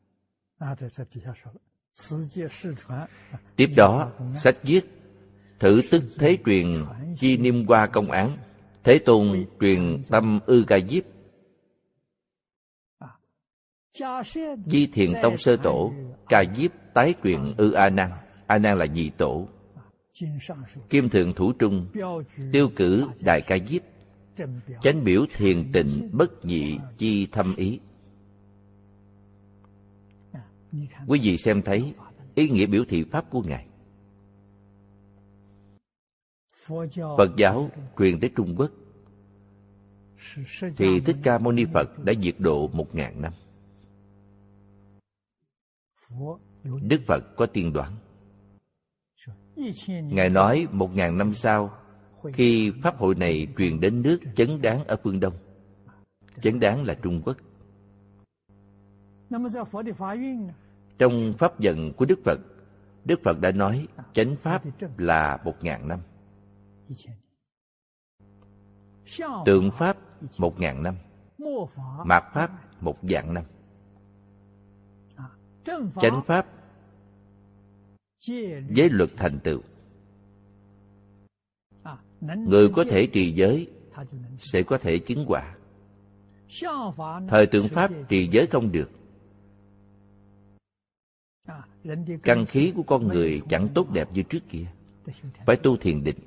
Tiếp đó, sách viết thử tức thế truyền chi Niêm Hoa công án. Thế Tôn truyền tâm ư Ca Diếp. Di Thiền Tông Sơ Tổ, Ca Diếp tái truyền ư A Nan. A Nan là nhị tổ. Kim Thượng Thủ Trung tiêu cử Đại Ca Diếp, chánh biểu thiền tịnh bất nhị chi thâm ý. Quý vị xem thấy ý nghĩa biểu thị pháp của Ngài. Phật giáo truyền tới Trung Quốc thì Thích Ca Mâu Ni Phật đã diệt độ một ngàn năm. Đức Phật có tiên đoán. Ngài nói một ngàn năm sau, khi pháp hội này truyền đến nước Chấn Đán ở phương Đông. Chấn Đán là Trung Quốc. Trong pháp vận của Đức Phật, Đức Phật đã nói chánh pháp là một ngàn năm, tượng pháp một ngàn năm, mạt pháp một vạn năm. Chánh pháp giới luật thành tựu. Người có thể trì giới sẽ có thể chứng quả. Thời tượng pháp trì giới không được. Căn khí của con người chẳng tốt đẹp như trước kia, phải tu thiền định.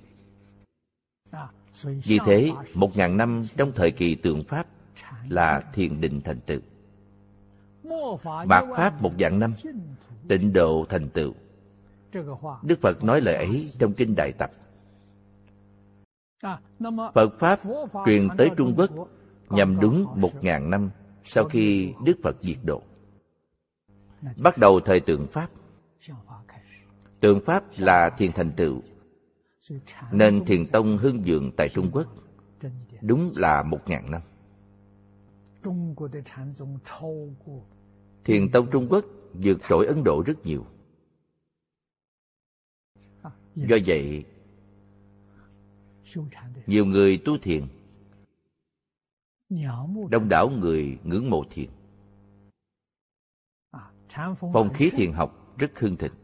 Vì thế, một ngàn năm trong thời kỳ tượng pháp là thiền định thành tựu. Mạt pháp một vạn năm, tịnh độ thành tựu. Đức Phật nói lời ấy trong Kinh Đại Tập. Phật Pháp truyền tới Trung Quốc nhằm đúng một ngàn năm sau khi Đức Phật diệt độ. Bắt đầu thời tượng Pháp. Tượng Pháp là thiền thành tựu, nên Thiền Tông hưng vượng tại Trung Quốc đúng là một ngàn năm. Thiền Tông Trung Quốc vượt trội Ấn Độ rất nhiều. Do vậy, nhiều người tu thiền, đông đảo người ngưỡng mộ thiền. Phong khí thiền học rất hưng thịnh.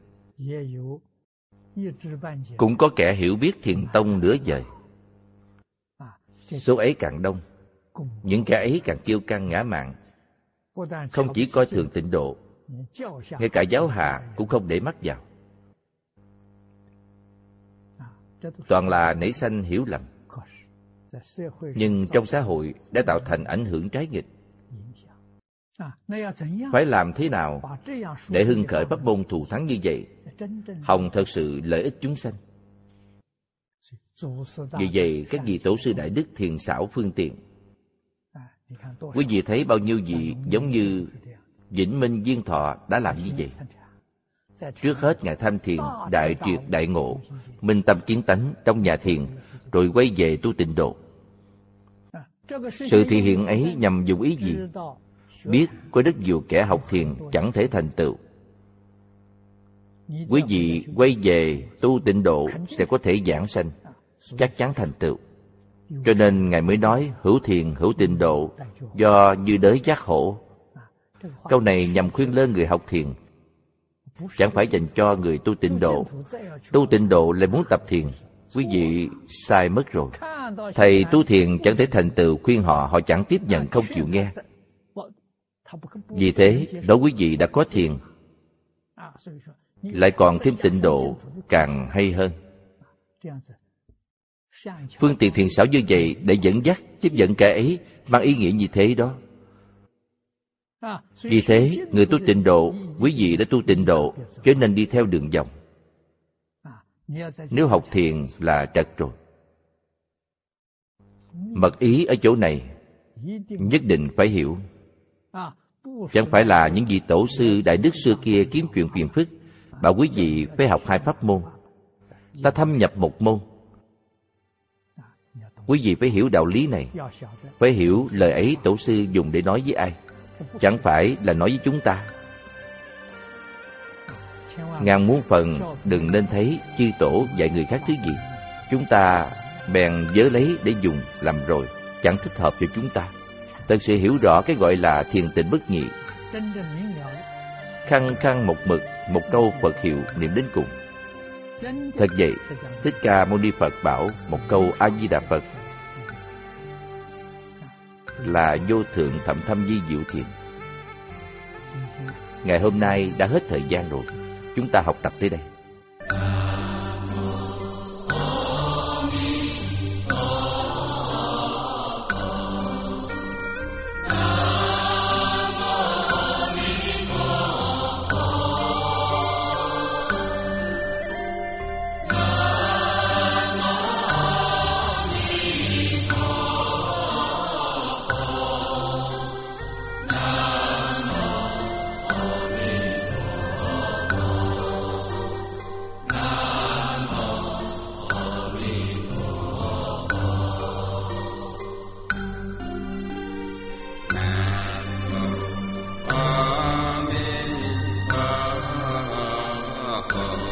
Cũng có kẻ hiểu biết Thiền Tông nửa vời. Số ấy càng đông, những kẻ ấy càng kiêu căng ngã mạn, không chỉ coi thường tịnh độ, ngay cả giáo hạ cũng không để mắt vào. Toàn là nảy sanh hiểu lầm. Nhưng trong xã hội đã tạo thành ảnh hưởng trái nghịch. Phải làm thế nào để hưng khởi pháp môn thù thắng như vậy, hòng thật sự lợi ích chúng sanh? Vì vậy, các vị tổ sư đại đức thiền xảo phương tiện. Quý vị thấy bao nhiêu vị giống như Vĩnh Minh Viên Thọ đã làm như vậy. Trước hết Ngài tham thiền, đại triệt đại ngộ, minh tâm kiến tánh trong nhà thiền, rồi quay về tu tịnh độ. Sự thị hiện ấy nhằm dùng ý gì? Biết có rất nhiều kẻ học thiền chẳng thể thành tựu. Quý vị quay về tu tịnh độ sẽ có thể giảng sanh, chắc chắn thành tựu. Cho nên Ngài mới nói hữu thiền hữu tịnh độ, do như đới giác hổ. Câu này nhằm khuyên lơn người học thiền, chẳng phải dành cho người tu tịnh độ. Tu tịnh độ lại muốn tập thiền, quý vị sai mất rồi. Thầy tu thiền chẳng thể thành tựu, khuyên họ, họ chẳng tiếp nhận, không chịu nghe. Vì thế, đó quý vị đã có thiền, lại còn thêm tịnh độ, càng hay hơn. Phương tiện thiền xảo như vậy để dẫn dắt, tiếp dẫn kẻ ấy, mang ý nghĩa như thế đó. Vì thế, người tu tịnh độ, quý vị đã tu tịnh độ, cho nên đi theo đường vòng. Nếu học thiền là trật rồi. Mật ý ở chỗ này nhất định phải hiểu. Chẳng phải là những vị tổ sư đại đức xưa kia kiếm chuyện phiền phức, bảo quý vị phải học hai pháp môn. Ta thâm nhập một môn. Quý vị phải hiểu đạo lý này, phải hiểu lời ấy tổ sư dùng để nói với ai, chẳng phải là nói với chúng ta. Ngàn muôn phần đừng nên thấy chư tổ dạy người khác thứ gì, chúng ta bèn vớ lấy để dùng làm rồi, chẳng thích hợp cho chúng ta. Thật sự hiểu rõ cái gọi là thiền tịnh bất nhị, khăng khăng một mực, một câu Phật hiệu niệm đến cùng. Thật vậy, Thích Ca Mâu Ni Phật bảo một câu A Di Đà Phật là vô thượng thậm thâm vi diệu thiền. Ngày hôm nay đã hết thời gian rồi, chúng ta học tập tới đây. Phật.